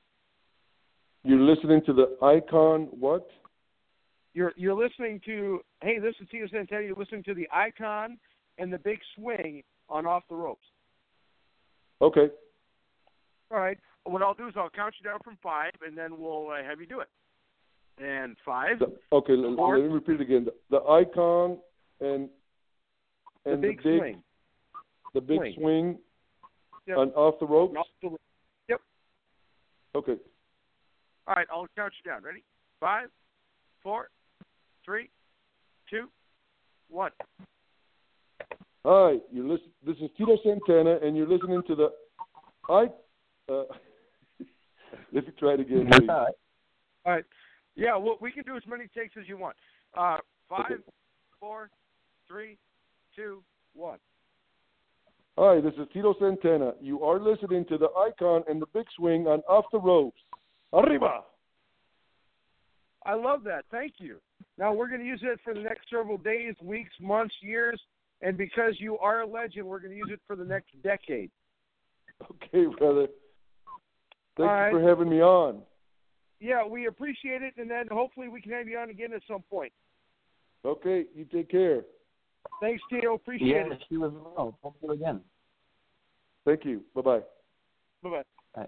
You're listening to the Icon what? You're you're listening to, hey, this is Tito Santana. You're listening to the Icon and the Big Swing on Off the Ropes. Okay. All right. What I'll do is I'll count you down from five, and then we'll uh, have you do it. And five. The, okay, let, four, let me repeat it again. The, the Icon and the and Big the big Swing. the big Swing. swing Yep. on Off the Ropes. Off the, yep. Okay. All right. I'll count you down. Ready? Five, four, three, two, one. Hi, you listen. This is Tito Santana, and you're listening to the I. Uh, let me try it again, please. All right. Yeah, well, we can do as many takes as you want. Uh, five, Okay. four, three, two, one. Hi, this is Tito Santana. You are listening to the Icon and the Big Swing on Off the Ropes. Arriba! I love that. Thank you. Now, we're going to use it for the next several days, weeks, months, years, and because you are a legend, we're going to use it for the next decade. Okay, brother. Thank All you right. for having me on. yeah, we appreciate it, and then hopefully we can have you on again at some point. Okay, you take care. Thanks, Tito. Appreciate Yeah, it. she was well. Talk to you again. Thank you. Bye-bye. Bye-bye. Right.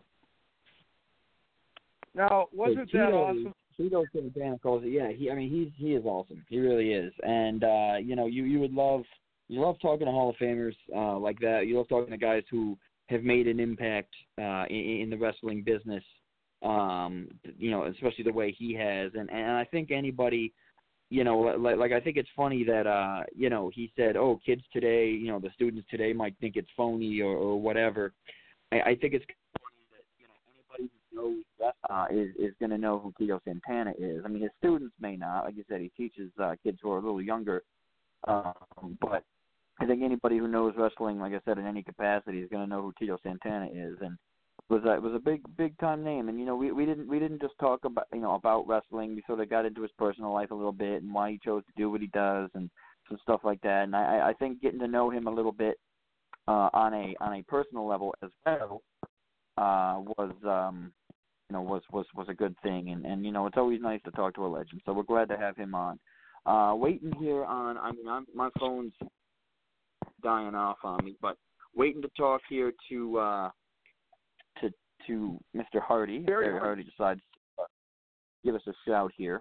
Now, wasn't So that Tito, awesome? Tito Santana calls it. Yeah, he. I mean, he's he is awesome. He really is. And uh, you know, you you would love you love talking to Hall of Famers uh, like that. You love talking to guys who have made an impact uh, in, in the wrestling business. Um, you know, especially the way he has. And and I think anybody. You know, like, like I think it's funny that, uh, you know, he said, oh, kids today, you know, the students today might think it's phony or, or whatever. I, I think it's funny that, you know, anybody who knows that uh, is, is going to know who Tito Santana is. I mean, his students may not. Like you said, he teaches uh, kids who are a little younger. Um, but I think anybody who knows wrestling, like I said, in any capacity is going to know who Tito Santana is. And it was a, it was a big big time name, and you know we, we didn't we didn't just talk about you know about wrestling. We sort of got into his personal life a little bit and why he chose to do what he does and some stuff like that. And I, I think getting to know him a little bit uh, on a on a personal level as well uh, was um, you know was, was, was a good thing. And, and you know it's always nice to talk to a legend. So we're glad to have him on. Uh, waiting here on I mean I'm, my phone's dying off on me, but waiting to talk here to. Uh, to to Mister Hardy. Barry Barry Hardy decides to give us a shout here.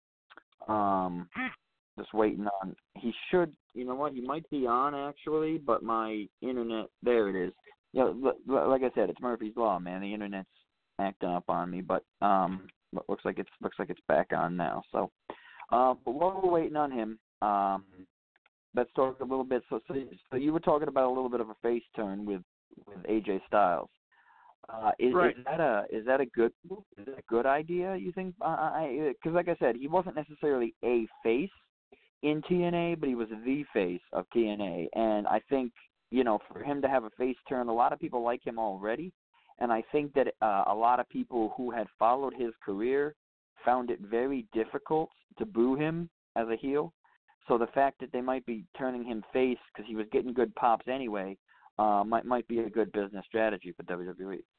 Um, just waiting on. He should, you know what? He might be on actually, but my internet. There it is. Yeah, you know, like I said, it's Murphy's Law, man. The internet's acting up on me, but um, looks like it's looks like it's back on now. So, uh, but while we're waiting on him, um, let's talk a little bit. So, so, so you were talking about a little bit of a face turn with with A J Styles. Uh, is, right. is that a is that a good is that a good idea? You think? Because uh, like I said, he wasn't necessarily a face in T N A, but he was the face of T N A. And I think you know for him to have a face turn, a lot of people like him already. And I think that uh, a lot of people who had followed his career found it very difficult to boo him as a heel. So the fact that they might be turning him face because he was getting good pops anyway. Uh, might might be a good business strategy for W W E.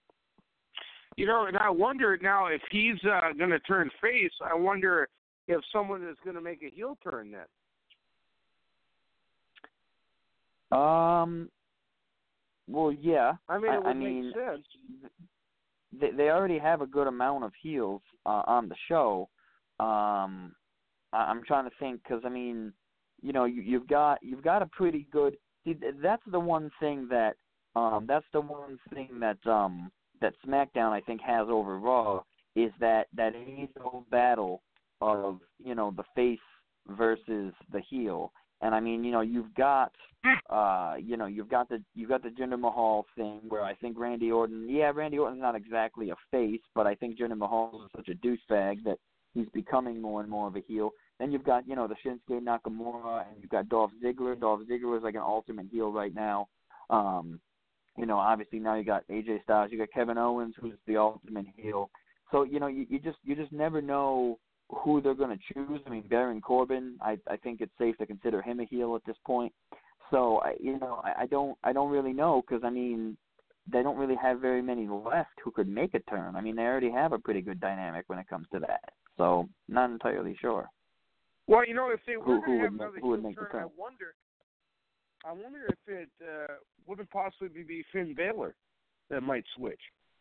You know, and I wonder now if he's uh, going to turn face. I wonder if someone is going to make a heel turn then. Um. Well, yeah. I mean, it would I, I mean, make sense. They they already have a good amount of heels uh, on the show. Um, I, I'm trying to think because I mean, you know, you, you've got you've got a pretty good. See, that's the one thing that um, that's the one thing that um, that SmackDown I think has over Raw is that that age-old battle of you know the face versus the heel, and I mean you know you've got uh, you know you've got the you've got the Jinder Mahal thing where I think Randy Orton, yeah, Randy Orton's not exactly a face, but I think Jinder Mahal is such a douchebag that he's becoming more and more of a heel. Then you've got, you know, the Shinsuke Nakamura, and you've got Dolph Ziggler. Dolph Ziggler is like an ultimate heel right now. Um, you know, obviously now you got A J Styles. You got Kevin Owens, who's the ultimate heel. So, you know, you, you just you just never know who they're going to choose. I mean, Baron Corbin, I, I think it's safe to consider him a heel at this point. So, I, you know, I, I don't I don't really know because, I mean, they don't really have very many left who could make a turn. I mean, they already have a pretty good dynamic when it comes to that. So, not entirely sure. Well, you know, if they were Who, going who to have would another make, who would heel make the turn, turn? I wonder, I wonder if it uh, wouldn't possibly be Finn Balor that might switch.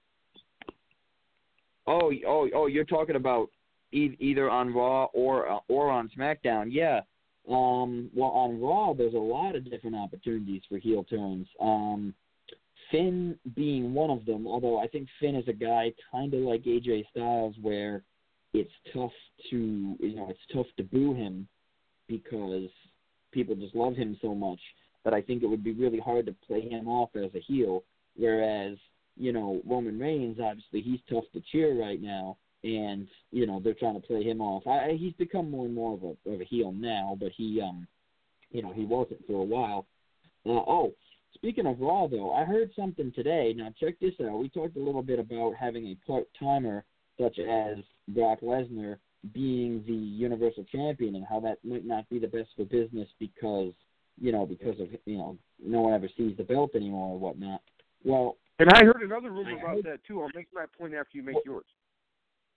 Oh, oh, oh! You're talking about e- either on Raw or uh, or on SmackDown. Yeah. Um. Well, on Raw, there's a lot of different opportunities for heel turns. Um, Finn being one of them. Although I think Finn is a guy kind of like A J Styles, where it's tough to, you know, it's tough to boo him because people just love him so much that I think it would be really hard to play him off as a heel. Whereas, you know, Roman Reigns, obviously, he's tough to cheer right now, and, you know, they're trying to play him off. I, he's become more and more of a, of a heel now, but he, um, you know, he wasn't for a while. Uh, oh, speaking of Raw, though, I heard something today. Now, check this out. We talked a little bit about having a part-timer such as Brock Lesnar being the Universal Champion and how that might not be the best for business because, you know, because of, you know, no one ever sees the belt anymore or whatnot. Well, and I heard another rumor about that, too. I'll make my point after you make yours.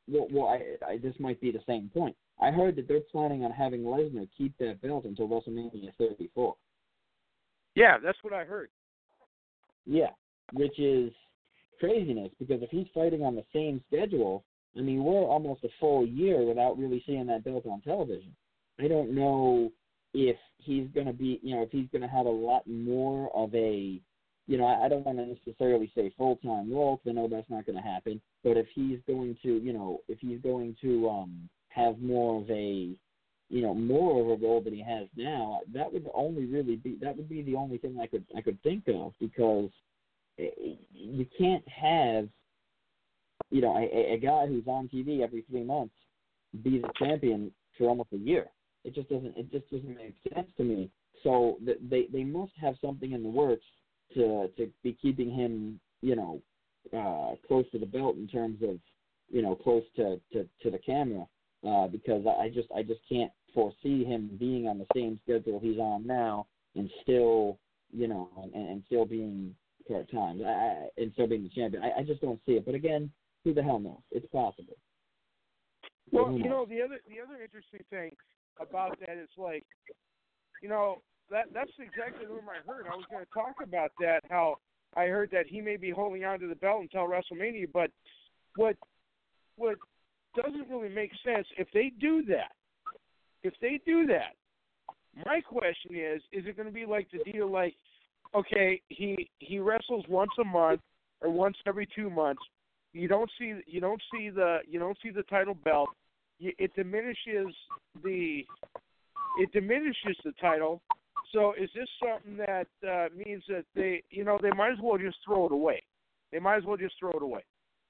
well, well I, I, this might be the same point. I heard that they're planning on having Lesnar keep that belt until WrestleMania thirty-four. Yeah, that's what I heard. Yeah, which is craziness because if he's fighting on the same schedule, I mean, we're almost a full year without really seeing that belt on television. I don't know if he's going to be, you know, if he's going to have a lot more of a, you know, I, I don't want to necessarily say full-time role because I know that's not going to happen, but if he's going to, you know, if he's going to um, have more of a, you know, more of a role than he has now, that would only really be, that would be the only thing I could, I could think of because you can't have, you know, a, a guy who's on T V every three months be the champion for almost a year. It just doesn't. It just doesn't make sense to me. So th- they they must have something in the works to to be keeping him, you know, uh, close to the belt in terms of, you know, close to, to, to the camera. Uh, because I just I just can't foresee him being on the same schedule he's on now and still, you know, and, and still being part time. I, I and still being the champion. I, I just don't see it. But again, who the hell knows? It's possible. Well, you know, the other the other interesting thing about that is like, you know, that that's exactly the rumor I heard. I was going to talk about that, how I heard that he may be holding on to the belt until WrestleMania, but what what doesn't really make sense, if they do that, if they do that, my question is, is it going to be like the deal like, okay, he he wrestles once a month or once every two months, you don't see you don't see the you don't see the title belt. It diminishes the it diminishes the title. So is this something that uh, means that they you know they might as well just throw it away? They might as well just throw it away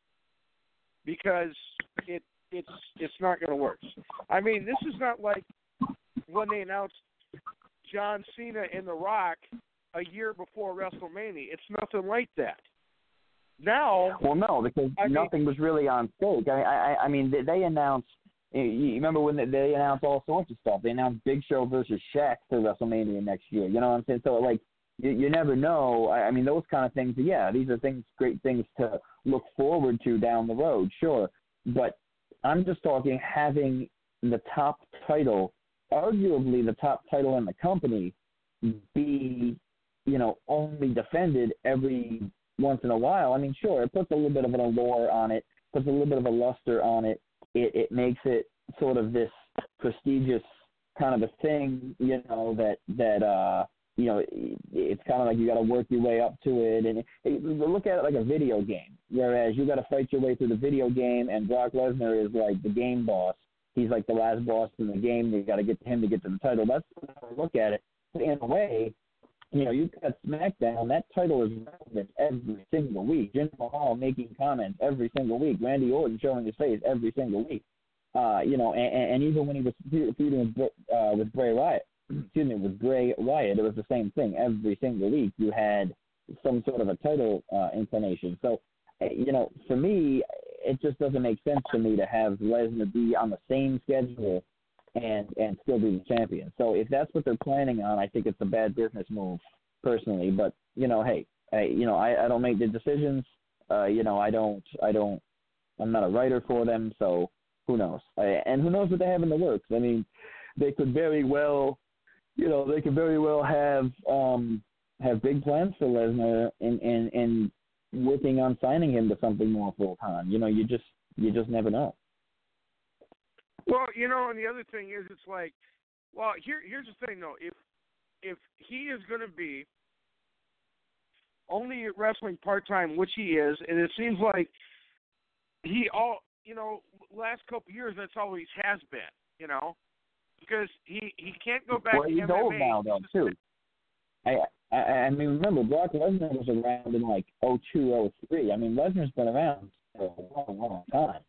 because it it's it's not going to work. I mean, this is not like when they announced John Cena and The Rock a year before WrestleMania. It's nothing like that. Now, well, no, because I nothing mean, was really on stake. I, I, I mean, they, they announced. You remember when they, they announced all sorts of stuff? They announced Big Show versus Shaq for WrestleMania next year. You know what I'm saying? So, like, you, you never know. I, I mean, those kind of things. Yeah, these are things, great things to look forward to down the road. Sure, but I'm just talking having the top title, arguably the top title in the company, be, you know, only defended every once in a while. I mean, sure, it puts a little bit of an allure on it, puts a little bit of a luster on it. It, it makes it sort of this prestigious kind of a thing, you know, that, that uh, you know, it, it's kind of like you got to work your way up to it. And it, it, look at it like a video game, whereas you got to fight your way through the video game, and Brock Lesnar is like the game boss. He's like the last boss in the game. You got to get to him to get to the title. That's how I look at it. But in a way, you know, you've got SmackDown. That title is relevant every single week. Jinder Mahal making comments every single week. Randy Orton showing his face every single week. Uh, you know, and, and even when he was feuding with, uh, with Bray Wyatt, excuse me, with Bray Wyatt, it was the same thing. Every single week you had some sort of a title uh, inclination. So, you know, for me, it just doesn't make sense to me to have Lesnar be on the same schedule and and still be the champion. So if that's what they're planning on, I think it's a bad business move, personally. But, you know, hey, I, you know, I, I don't make the decisions. Uh, you know, I don't, I don't, I'm not a writer for them, so who knows? I, and who knows what they have in the works? I mean, they could very well, you know, they could very well have um, have big plans for Lesnar and, and, and working on signing him to something more full-time. You know, you just, you just never know. well, you know, and the other thing is, it's like, well, here, here's the thing, though. If if he is going to be only wrestling part-time, which he is, and it seems like he all, you know, last couple of years, that's always has been, you know, because he, he can't go back well, to he's M M A. old now, though, too. I, I I mean, remember, Brock Lesnar was around in, like, oh two, oh three. I mean, Lesnar's been around for a long, long time.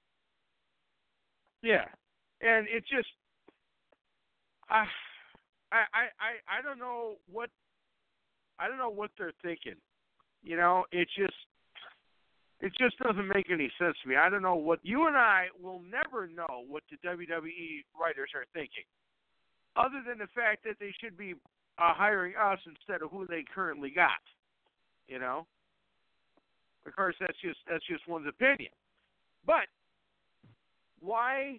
Yeah, and it just, I, I, I, I don't know what, I don't know what they're thinking. You know, it just, it just doesn't make any sense to me. I don't know what, you and I will never know what the W W E writers are thinking, other than the fact that they should be uh, hiring us instead of who they currently got. You know, of course, that's just that's just one's opinion, but why?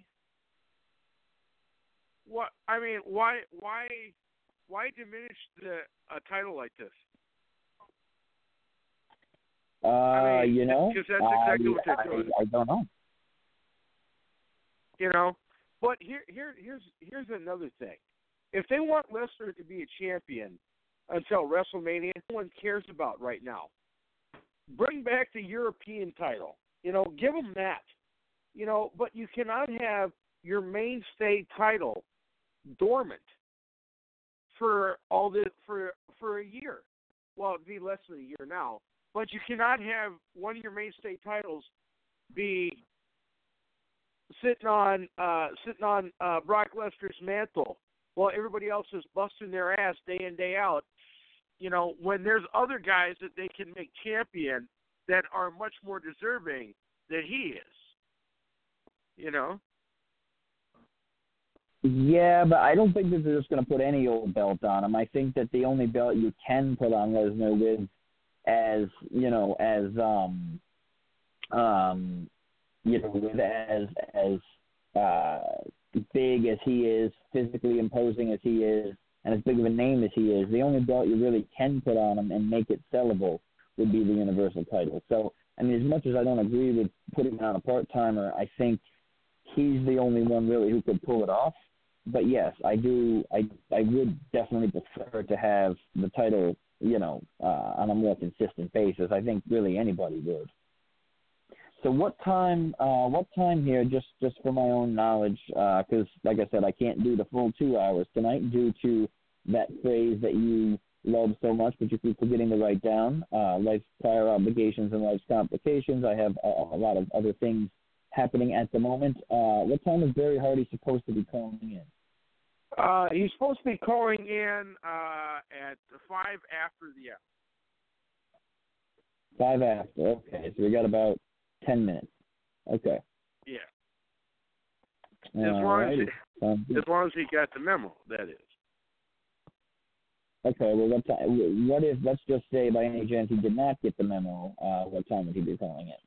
What I mean, why, why, why diminish the a title like this? Uh, I mean, you know, because that's exactly I, what they're doing. I, I don't know. You know, but here, here, here's here's another thing. If they want Lesnar to be a champion until WrestleMania, no one cares about right now. Bring back the European title. You know, give them that. You know, but you cannot have your mainstay title dormant for all this for for a year. Well, it'd be less than a year now. But you cannot have one of your mainstay titles be sitting on uh, sitting on uh, Brock Lesnar's mantle while everybody else is busting their ass day in, day out. You know, when there's other guys that they can make champion that are much more deserving than he is. You know? Yeah, but I don't think that they're just going to put any old belt on him. I think that the only belt you can put on Lesnar with, as you know, as um, um, you know, with as as uh, big as he is, physically imposing as he is, and as big of a name as he is, the only belt you really can put on him and make it sellable would be the Universal title. So, I mean, as much as I don't agree with putting him on a part-timer, I think he's the only one really who could pull it off. But yes, I do. I I would definitely prefer to have the title, you know, uh, on a more consistent basis. I think really anybody would. So what time? Uh, what time here? Just just for my own knowledge, because uh, like I said, I can't do the full two hours tonight due to that phrase that you love so much, but you keep forgetting to write down. Uh, life's prior obligations and life's complications. I have a, a lot of other things happening at the moment. Uh, what time is Barry Hardy supposed to be calling in? Uh, he's supposed to be calling in uh, at five after the hour. Five after. Okay, so we got about ten minutes. Okay. Yeah. As long as, um, he, as long as he got the memo, that is. Okay. Well, what time? What if? Let's just say by any chance he did not get the memo. Uh, what time would he be calling in?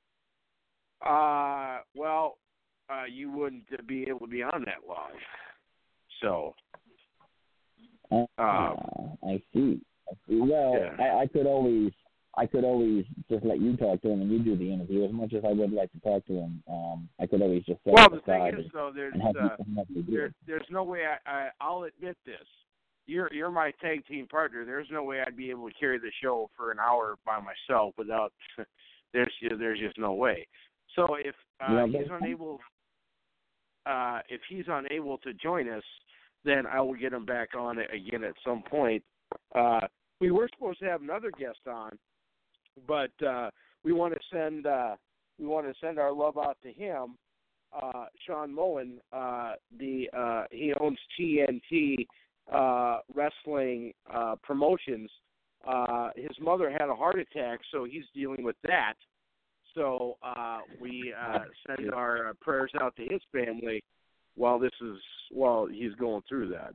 Uh, well, uh, you wouldn't be able to be on that live. So. Uh, um, I see. I see. Well, yeah. I, I could always, I could always just let you talk to him and you do the interview. As much as I would like to talk to him, um, I could always just. Well, the thing is, though, there's uh, there, there's no way I, I I'll admit this. You're you're my tag team partner. There's no way I'd be able to carry the show for an hour by myself without. there's there's just no way. So if uh, yeah, he's unable, uh, if he's unable to join us, then I will get him back on again at some point. Uh, we were supposed to have another guest on, but uh, we want to send uh, we want to send our love out to him, uh, Sean Moen. Uh, the uh, he owns T N T uh, Wrestling uh, Promotions. Uh, his mother had a heart attack, so he's dealing with that. So uh, we uh, send our uh, prayers out to his family while this is while he's going through that.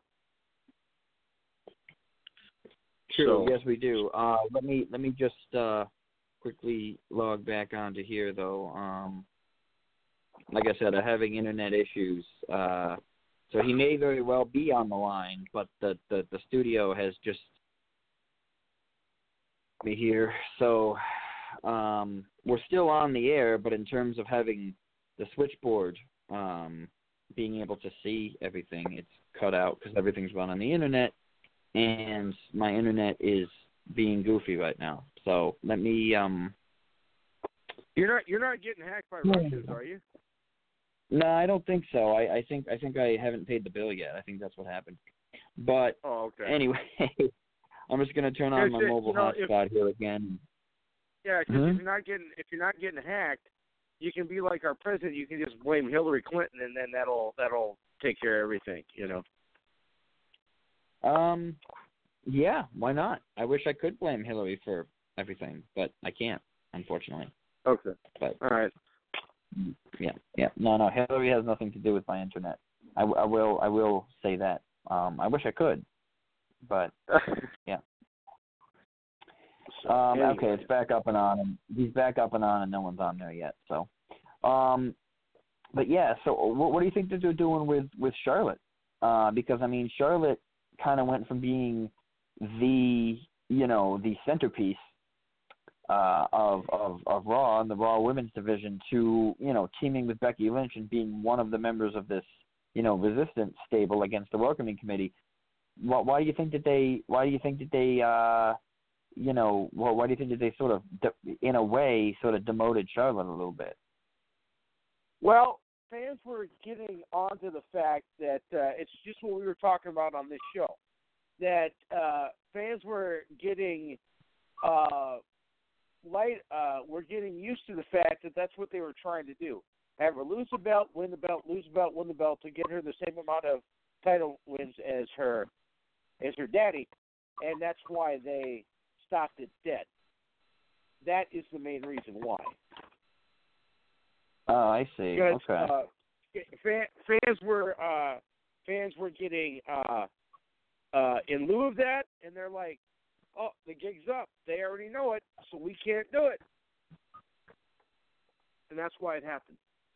True. So, yes, we do. Uh, let me let me just uh, quickly log back onto here, though. Um, like I said, I'm having internet issues, uh, so he may very well be on the line, but the the, the studio has just me here. So um, we're still on the air, but in terms of having the switchboard um, being able to see everything, it's cut out because everything's run on the internet. And my internet is being goofy right now. So let me. Um, you're not you're not getting hacked by Russians, are you? No, I don't think so. I, I think I think I haven't paid the bill yet. I think that's what happened. But oh, okay. Anyway, I'm just gonna turn on my it, mobile you know, hotspot if, here again. Yeah, because mm-hmm. if you're not getting if you're not getting hacked, you can be like our president. You can just blame Hillary Clinton, and then that'll that'll take care of everything. You know. Um, yeah, why not? I wish I could blame Hillary for everything, but I can't, unfortunately. Okay. But all right. Yeah, yeah. No, no, Hillary has nothing to do with my internet. I, I will, I will say that. Um, I wish I could, but yeah. So, um, anyway. Okay, it's back up and on, and he's back up and on, and no one's on there yet. So, um, but yeah, so what, what do you think that they're doing with, with Charlotte? Uh, because, I mean, Charlotte kind of went from being the, you know, the centerpiece uh, of, of, of Raw and the Raw Women's Division to, you know, teaming with Becky Lynch and being one of the members of this, you know, resistance stable against the Welcoming Committee. Why, why do you think that they, why do you think that they, uh, you know, well, why do you think that they sort of, in a way, sort of demoted Charlotte a little bit? Well, fans were getting onto the fact that uh, it's just what we were talking about on this show, that uh, fans were getting uh, light, uh, were getting used to the fact that that's what they were trying to do. Have her lose the belt, win the belt, lose the belt, win the belt, to get her the same amount of title wins as her as her daddy, and that's why they stopped it dead. That is the main reason why. Oh, I see. Because, okay. Uh, fan, fans were uh, fans were getting uh, uh, in lieu of that, and they're like, "Oh, the gig's up. They already know it, so we can't do it." And that's why it happened.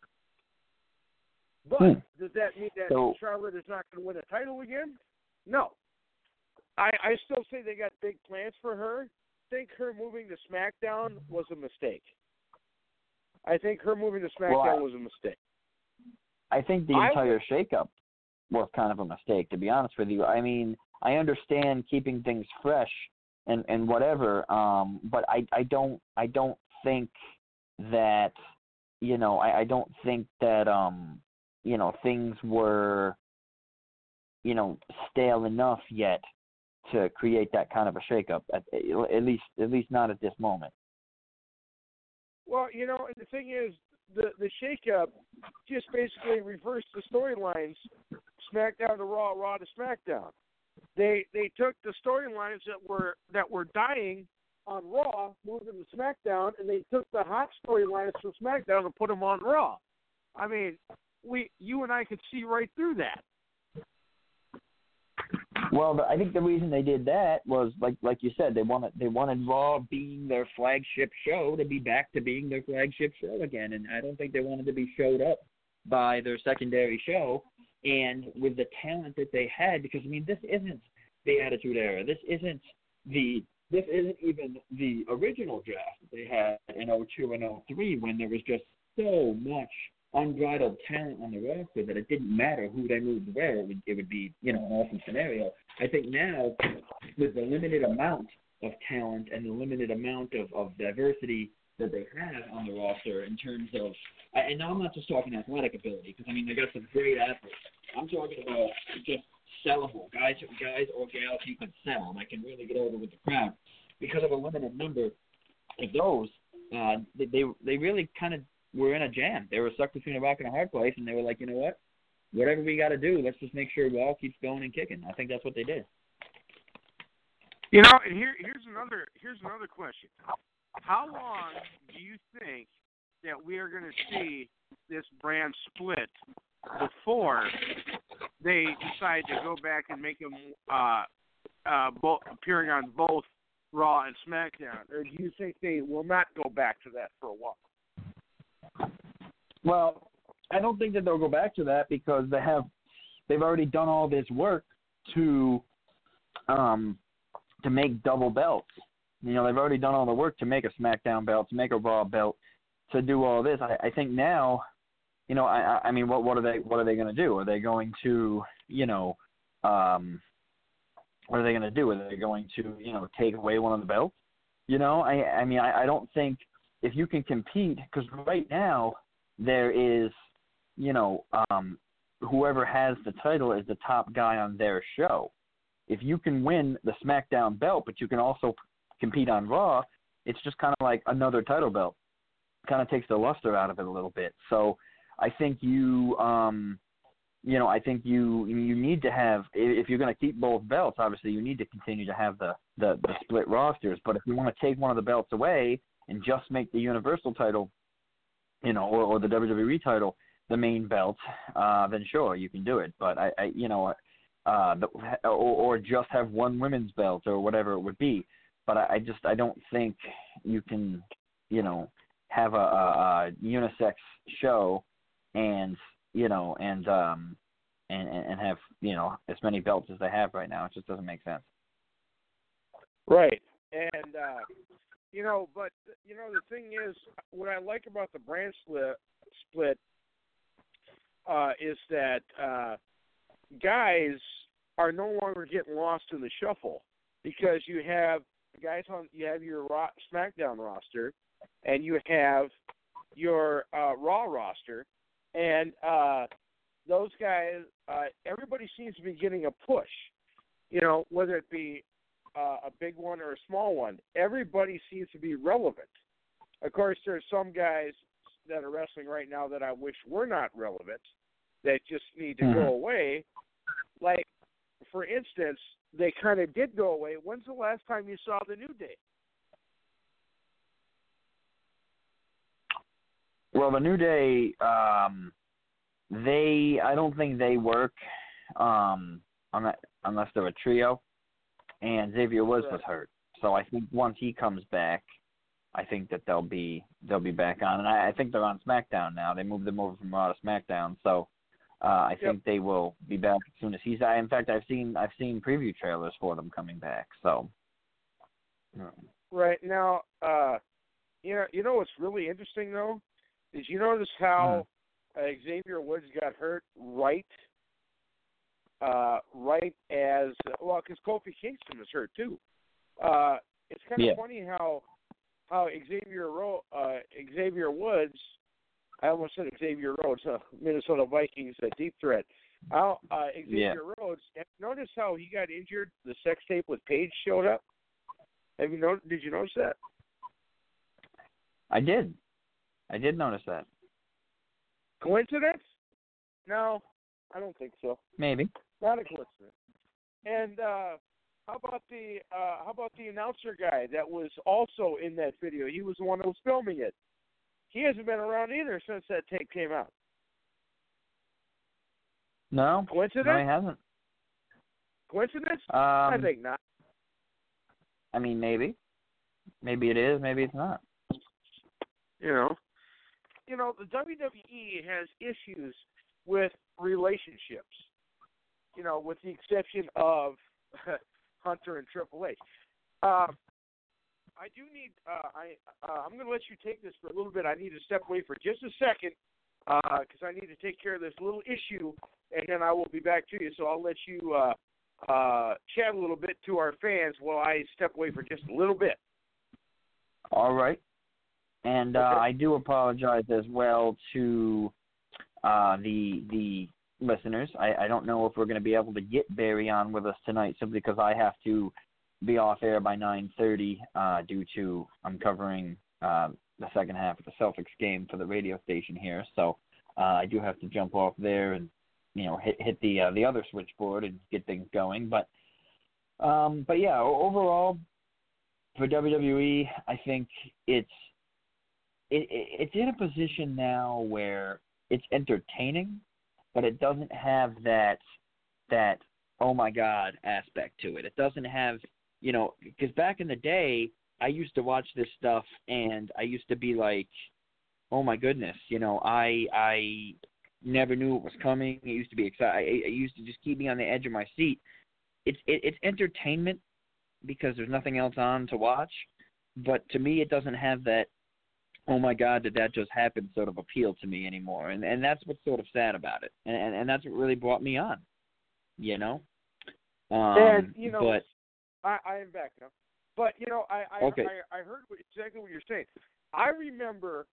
But hmm. does that mean that so, Charlotte is not going to win a title again? No. I, I still say they got big plans for her. I think her moving to SmackDown was a mistake. I think her moving to SmackDown well, I, was a mistake. I think the I entire would, shakeup was kind of a mistake, to be honest with you. I mean, I understand keeping things fresh and, and whatever, um, but I, I don't I don't think that you know I, I don't think that um you know things were you know stale enough yet to create that kind of a shakeup. At, at least at least not at this moment. Well, you know, and the thing is, the the shakeup just basically reversed the storylines, SmackDown to Raw, Raw to SmackDown. They they took the storylines that were that were dying on Raw, moved them to SmackDown, and they took the hot storylines from SmackDown and put them on Raw. I mean, we you and I could see right through that. Well, I think the reason they did that was, like like you said, they wanted they wanted Raw being their flagship show to be back to being their flagship show again, and I don't think they wanted to be showed up by their secondary show. And with the talent that they had, because I mean, this isn't the Attitude Era, this isn't the this isn't even the original draft that they had in oh two and oh three, when there was just so much unbridled talent on the roster that it didn't matter who they moved where. It would, it would be, you know, an awesome scenario. I think now, with the limited amount of talent and the limited amount of, of diversity that they have on the roster in terms of, and now I'm not just talking athletic ability, because, I mean, they got some great athletes. I'm talking about just sellable guys, guys or gals you can sell and I can really get over with the crowd. Because of a limited number of those, uh, they, they, they really kind of were in a jam. They were stuck between a rock and a hard place, and they were like, you know what? Whatever we got to do, let's just make sure Raw keeps going and kicking. I think that's what they did. You know, and here here's another here's another question. How long do you think that we are going to see this brand split before they decide to go back and make them uh, uh, both appearing on both Raw and SmackDown, or do you think they will not go back to that for a while? Well, I don't think that they'll go back to that because they have they've already done all this work to um to make double belts. You know, they've already done all the work to make a SmackDown belt, to make a Raw belt, to do all this. I, I think now, you know, I I mean, what what are they what are they going to do? Are they going to, you know, um, what are they going to do? Are they going to, you know, take away one of the belts? You know, I I mean, I, I don't think if you can compete, because right now there is, you know, um, whoever has the title is the top guy on their show. If you can win the SmackDown belt, but you can also compete on Raw, it's just kind of like another title belt. It kind of takes the luster out of it a little bit. So I think you, um, you know, I think you you need to have, if you're going to keep both belts, obviously you need to continue to have the, the, the split rosters. But if you want to take one of the belts away and just make the Universal title, you know, or, or the W W E title the main belt, uh, then sure, you can do it. But, I, I you know, uh, the, or, or just have one women's belt or whatever it would be. But I, I just I don't think you can, you know, have a, a, a unisex show and you know, and um, and and have you know as many belts as they have right now. It just doesn't make sense. Right, and uh, you know, but you know, the thing is, what I like about the brand split split uh, is that uh, guys are no longer getting lost in the shuffle because you have guys on, you have your Raw, SmackDown roster, and you have your uh, Raw roster, and uh, those guys, uh, everybody seems to be getting a push. You know, whether it be uh, a big one or a small one, everybody seems to be relevant. Of course, there's some guys that are wrestling right now that I wish were not relevant, that just need to mm-hmm. go away. Like, for instance, they kind of did go away. When's the last time you saw the New Day? Well, the New Day, um, they, I don't think they work um, unless they're a trio, and Xavier Woods was hurt. So I think once he comes back, I think that they'll be they'll be back on, and I, I think they're on SmackDown now. They moved them over from Raw to SmackDown, so uh, I yep. think they will be back as soon as he's. I, in fact, I've seen I've seen preview trailers for them coming back. So right now, uh, you know, you know what's really interesting though is you notice how uh, Xavier Woods got hurt right, uh, right as well because Kofi Kingston was hurt too. Uh, it's kind of yeah. funny how. How Xavier Ro- uh, Xavier Woods, I almost said Xavier Rhodes, uh, Minnesota Vikings uh, deep threat. How uh, Xavier yeah. Rhodes, notice how he got injured? The sex tape with Paige showed up. Have you noticed? Did you notice that? I did. I did notice that. Coincidence? No, I don't think so. Maybe. Not a coincidence. And uh, how about the uh, how about the announcer guy that was also in that video? He was the one that was filming it. He hasn't been around either since that tape came out. No. Coincidence? No, he hasn't. Coincidence? Um, I think not. I mean, maybe. Maybe it is. Maybe it's not. You know, you know, the W W E has issues with relationships. You know, with the exception of Hunter and Triple H. Uh, I do need. Uh, I uh, I'm going to let you take this for a little bit. I need to step away for just a second because uh, I need to take care of this little issue, and then I will be back to you. So I'll let you uh, uh, chat a little bit to our fans while I step away for just a little bit. All right. And uh, okay. I do apologize as well to uh, the the. listeners. I, I don't know if we're going to be able to get Barry on with us tonight simply because I have to be off air by nine thirty uh, due to I'm covering uh, the second half of the Celtics game for the radio station here. So uh, I do have to jump off there and you know hit hit the uh, the other switchboard and get things going. But um, but yeah, overall for W W E, I think it's it, it's in a position now where it's entertaining, but it doesn't have that that oh my God aspect to it. It doesn't have, you know, because back in the day, I used to watch this stuff and I used to be like, oh my goodness, you know, I I never knew it was coming. It used to be exciting. It used to just keep me on the edge of my seat. It's it, it's entertainment because there's nothing else on to watch, but to me, it doesn't have that oh my God, did that just happen sort of appeal to me anymore. And and that's what's sort of sad about it. And and, and that's what really brought me on, you know? Um, and, you know, but, I, I am back now. But, you know, I I, okay. I, I heard what, exactly what you're saying. I remember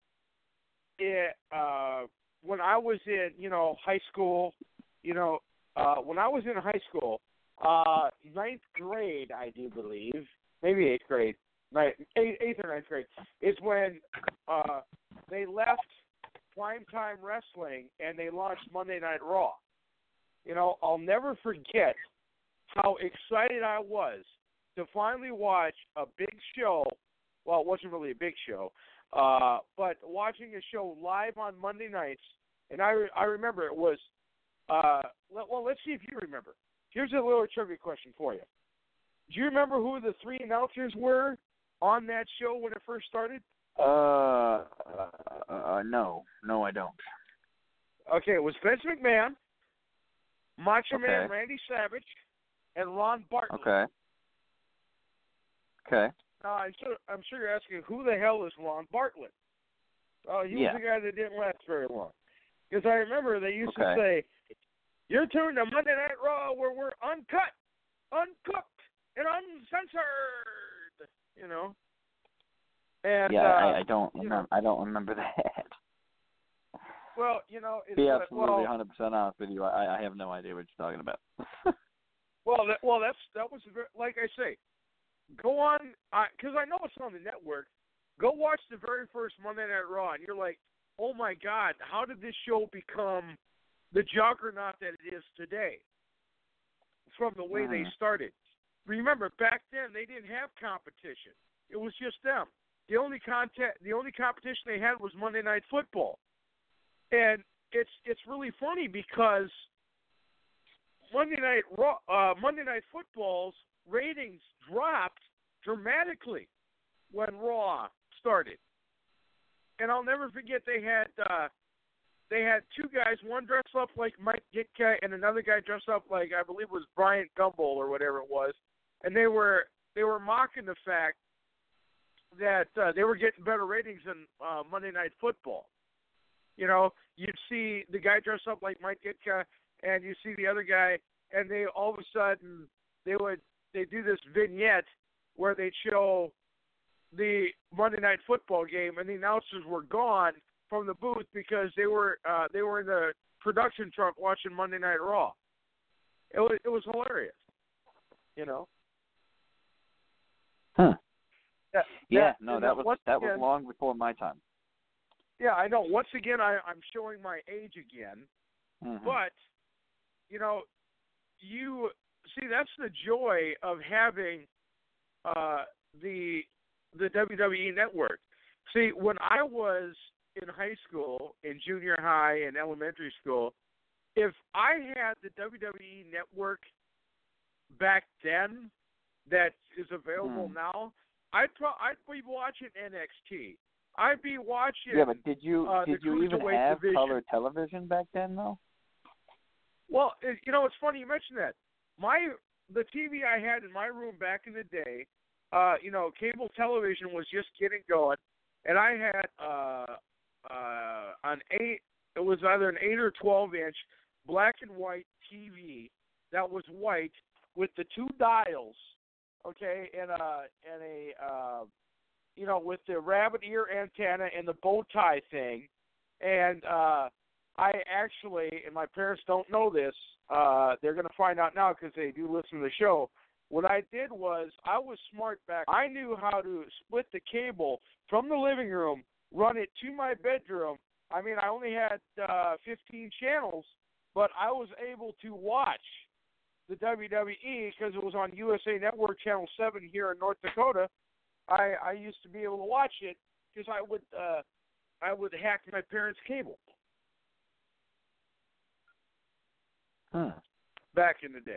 it uh, when I was in, you know, high school, you know, uh, when I was in high school, uh, ninth grade, I do believe, maybe eighth grade, Right, eighth or ninth grade is when uh, they left Primetime Wrestling and they launched Monday Night Raw. You know, I'll never forget how excited I was to finally watch a big show. Well, it wasn't really a big show, uh, but watching a show live on Monday nights. And I, I remember it was, uh, well, let's see if you remember. Here's a little trivia question for you. Do you remember who the three announcers were on that show when it first started? Uh, uh, uh, no. No, I don't. Okay, it was Vince McMahon, Macho Okay. Man Randy Savage, and Ron Bartlett. Okay. Okay. Now, I'm sure, I'm sure you're asking, who the hell is Ron Bartlett? Oh, he Yeah. was the guy that didn't last very long. Because I remember they used Okay. to say, "You're tuned to Monday Night Raw, where we're uncut, uncooked, and uncensored." You know. And Yeah, uh, I, I don't you remember. know, I don't remember that. well, you know, it's Be like, absolutely well, one hundred percent honest with you. I, I have no idea what you're talking about. well, that, well, that's that was the ver- like I say, go on because I know it's on the network. Go watch the very first Monday Night Raw, and you're like, oh my God, how did this show become the juggernaut that it is today? From the way Mhm. they started. Remember, back then they didn't have competition. It was just them. The only content, the only competition they had was Monday Night Football, and it's it's really funny because Monday Night Raw, uh, Monday Night Football's ratings dropped dramatically when Raw started, and I'll never forget they had uh, they had two guys, one dressed up like Mike Ditka and another guy dressed up like I believe it was Bryant Gumbel or whatever it was, and they were they were mocking the fact that uh, they were getting better ratings than uh, Monday Night Football. You know, you'd see the guy dressed up like Mike Ditka, and you see the other guy, and they all of a sudden they would they do this vignette where they'd show the Monday Night Football game, and the announcers were gone from the booth because they were uh, they were in the production truck watching Monday Night Raw. It was it was hilarious, you know. Huh. That, Yeah. that, No, you that know, was once that again, was long before my time. Yeah, I know. Once again, I, I'm showing my age again, Mhm. but you know, you see that's the joy of having uh, the the W W E network. See, when I was in high school, in junior high, and elementary school, if I had the W W E network back then that is available Hmm. now, I'd pro- I'd be watching N X T. I'd be watching. Yeah, but did you uh, did the you even cruiserweight have division. color television back then, though? Well, it, you know, it's funny you mentioned that. My the T V I had in my room back in the day, uh, you know, cable television was just getting going, and I had uh, uh, an eight. It was either an eight or twelve inch black and white T V that was white with the two dials, okay, and a and a uh, you know, with the rabbit ear antenna and the bow tie thing, and uh, I actually, and my parents don't know this, uh, they're going to find out now because they do listen to the show. What I did was, I was smart back. I knew how to split the cable from the living room, run it to my bedroom. I mean, I only had uh, fifteen channels, but I was able to watch the W W E because it was on U S A Network Channel seven here in North Dakota. I, I used to be able to watch it because I would uh, I would hack my parents' cable Huh. back in the day.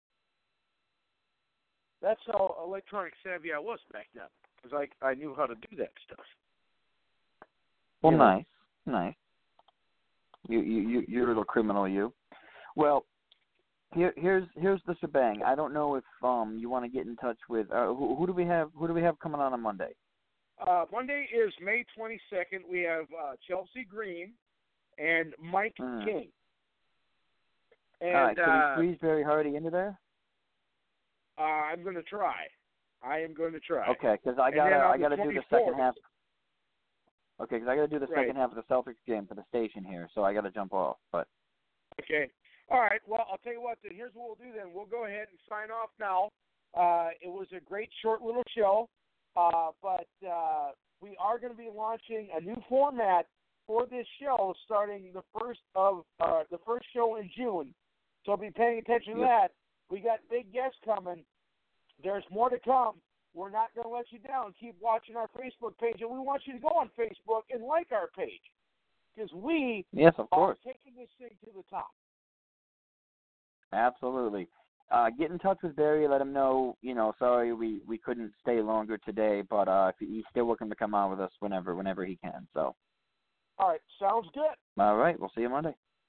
That's how electronic savvy I was back then because I I knew how to do that stuff. Well, You know. nice, nice. You you you you're a little criminal, you. Well, here here's here's the shebang. I don't know if um you want to get in touch with uh, who, who do we have who do we have coming on on Monday? Uh, Monday is May twenty-second. We have uh, Chelsea Green and Mike Mm. King. All And right, can uh, we squeeze Barry Hardy into there? uh, I'm going to try. I am going to try. Okay, because I And gotta then on I gotta the do the twenty-fourth second half. Okay, because I gotta do the Right. second half of the Celtics game for the station here, so I gotta jump off. But Okay. All right. Well, I'll tell you what. Then here's what we'll do. Then we'll go ahead and sign off now. Uh, it was a great short little show, uh, but uh, we are going to be launching a new format for this show starting the first of uh, the first show in June. So be paying attention to Yep. that. We got big guests coming. There's more to come. We're not going to let you down. Keep watching our Facebook page, and we want you to go on Facebook and like our page because we yes, of are course, taking this thing to the top. absolutely. Uh, get in touch with Barry. Let him know. You know, sorry we, we couldn't stay longer today, but uh, if he's still looking to come on with us whenever whenever he can. So, All right. Sounds good. all right, we'll see you Monday.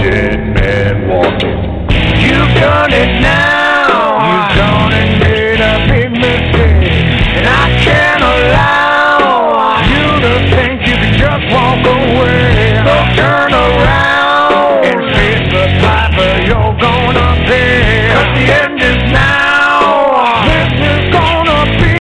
dead man walking. You've done it now.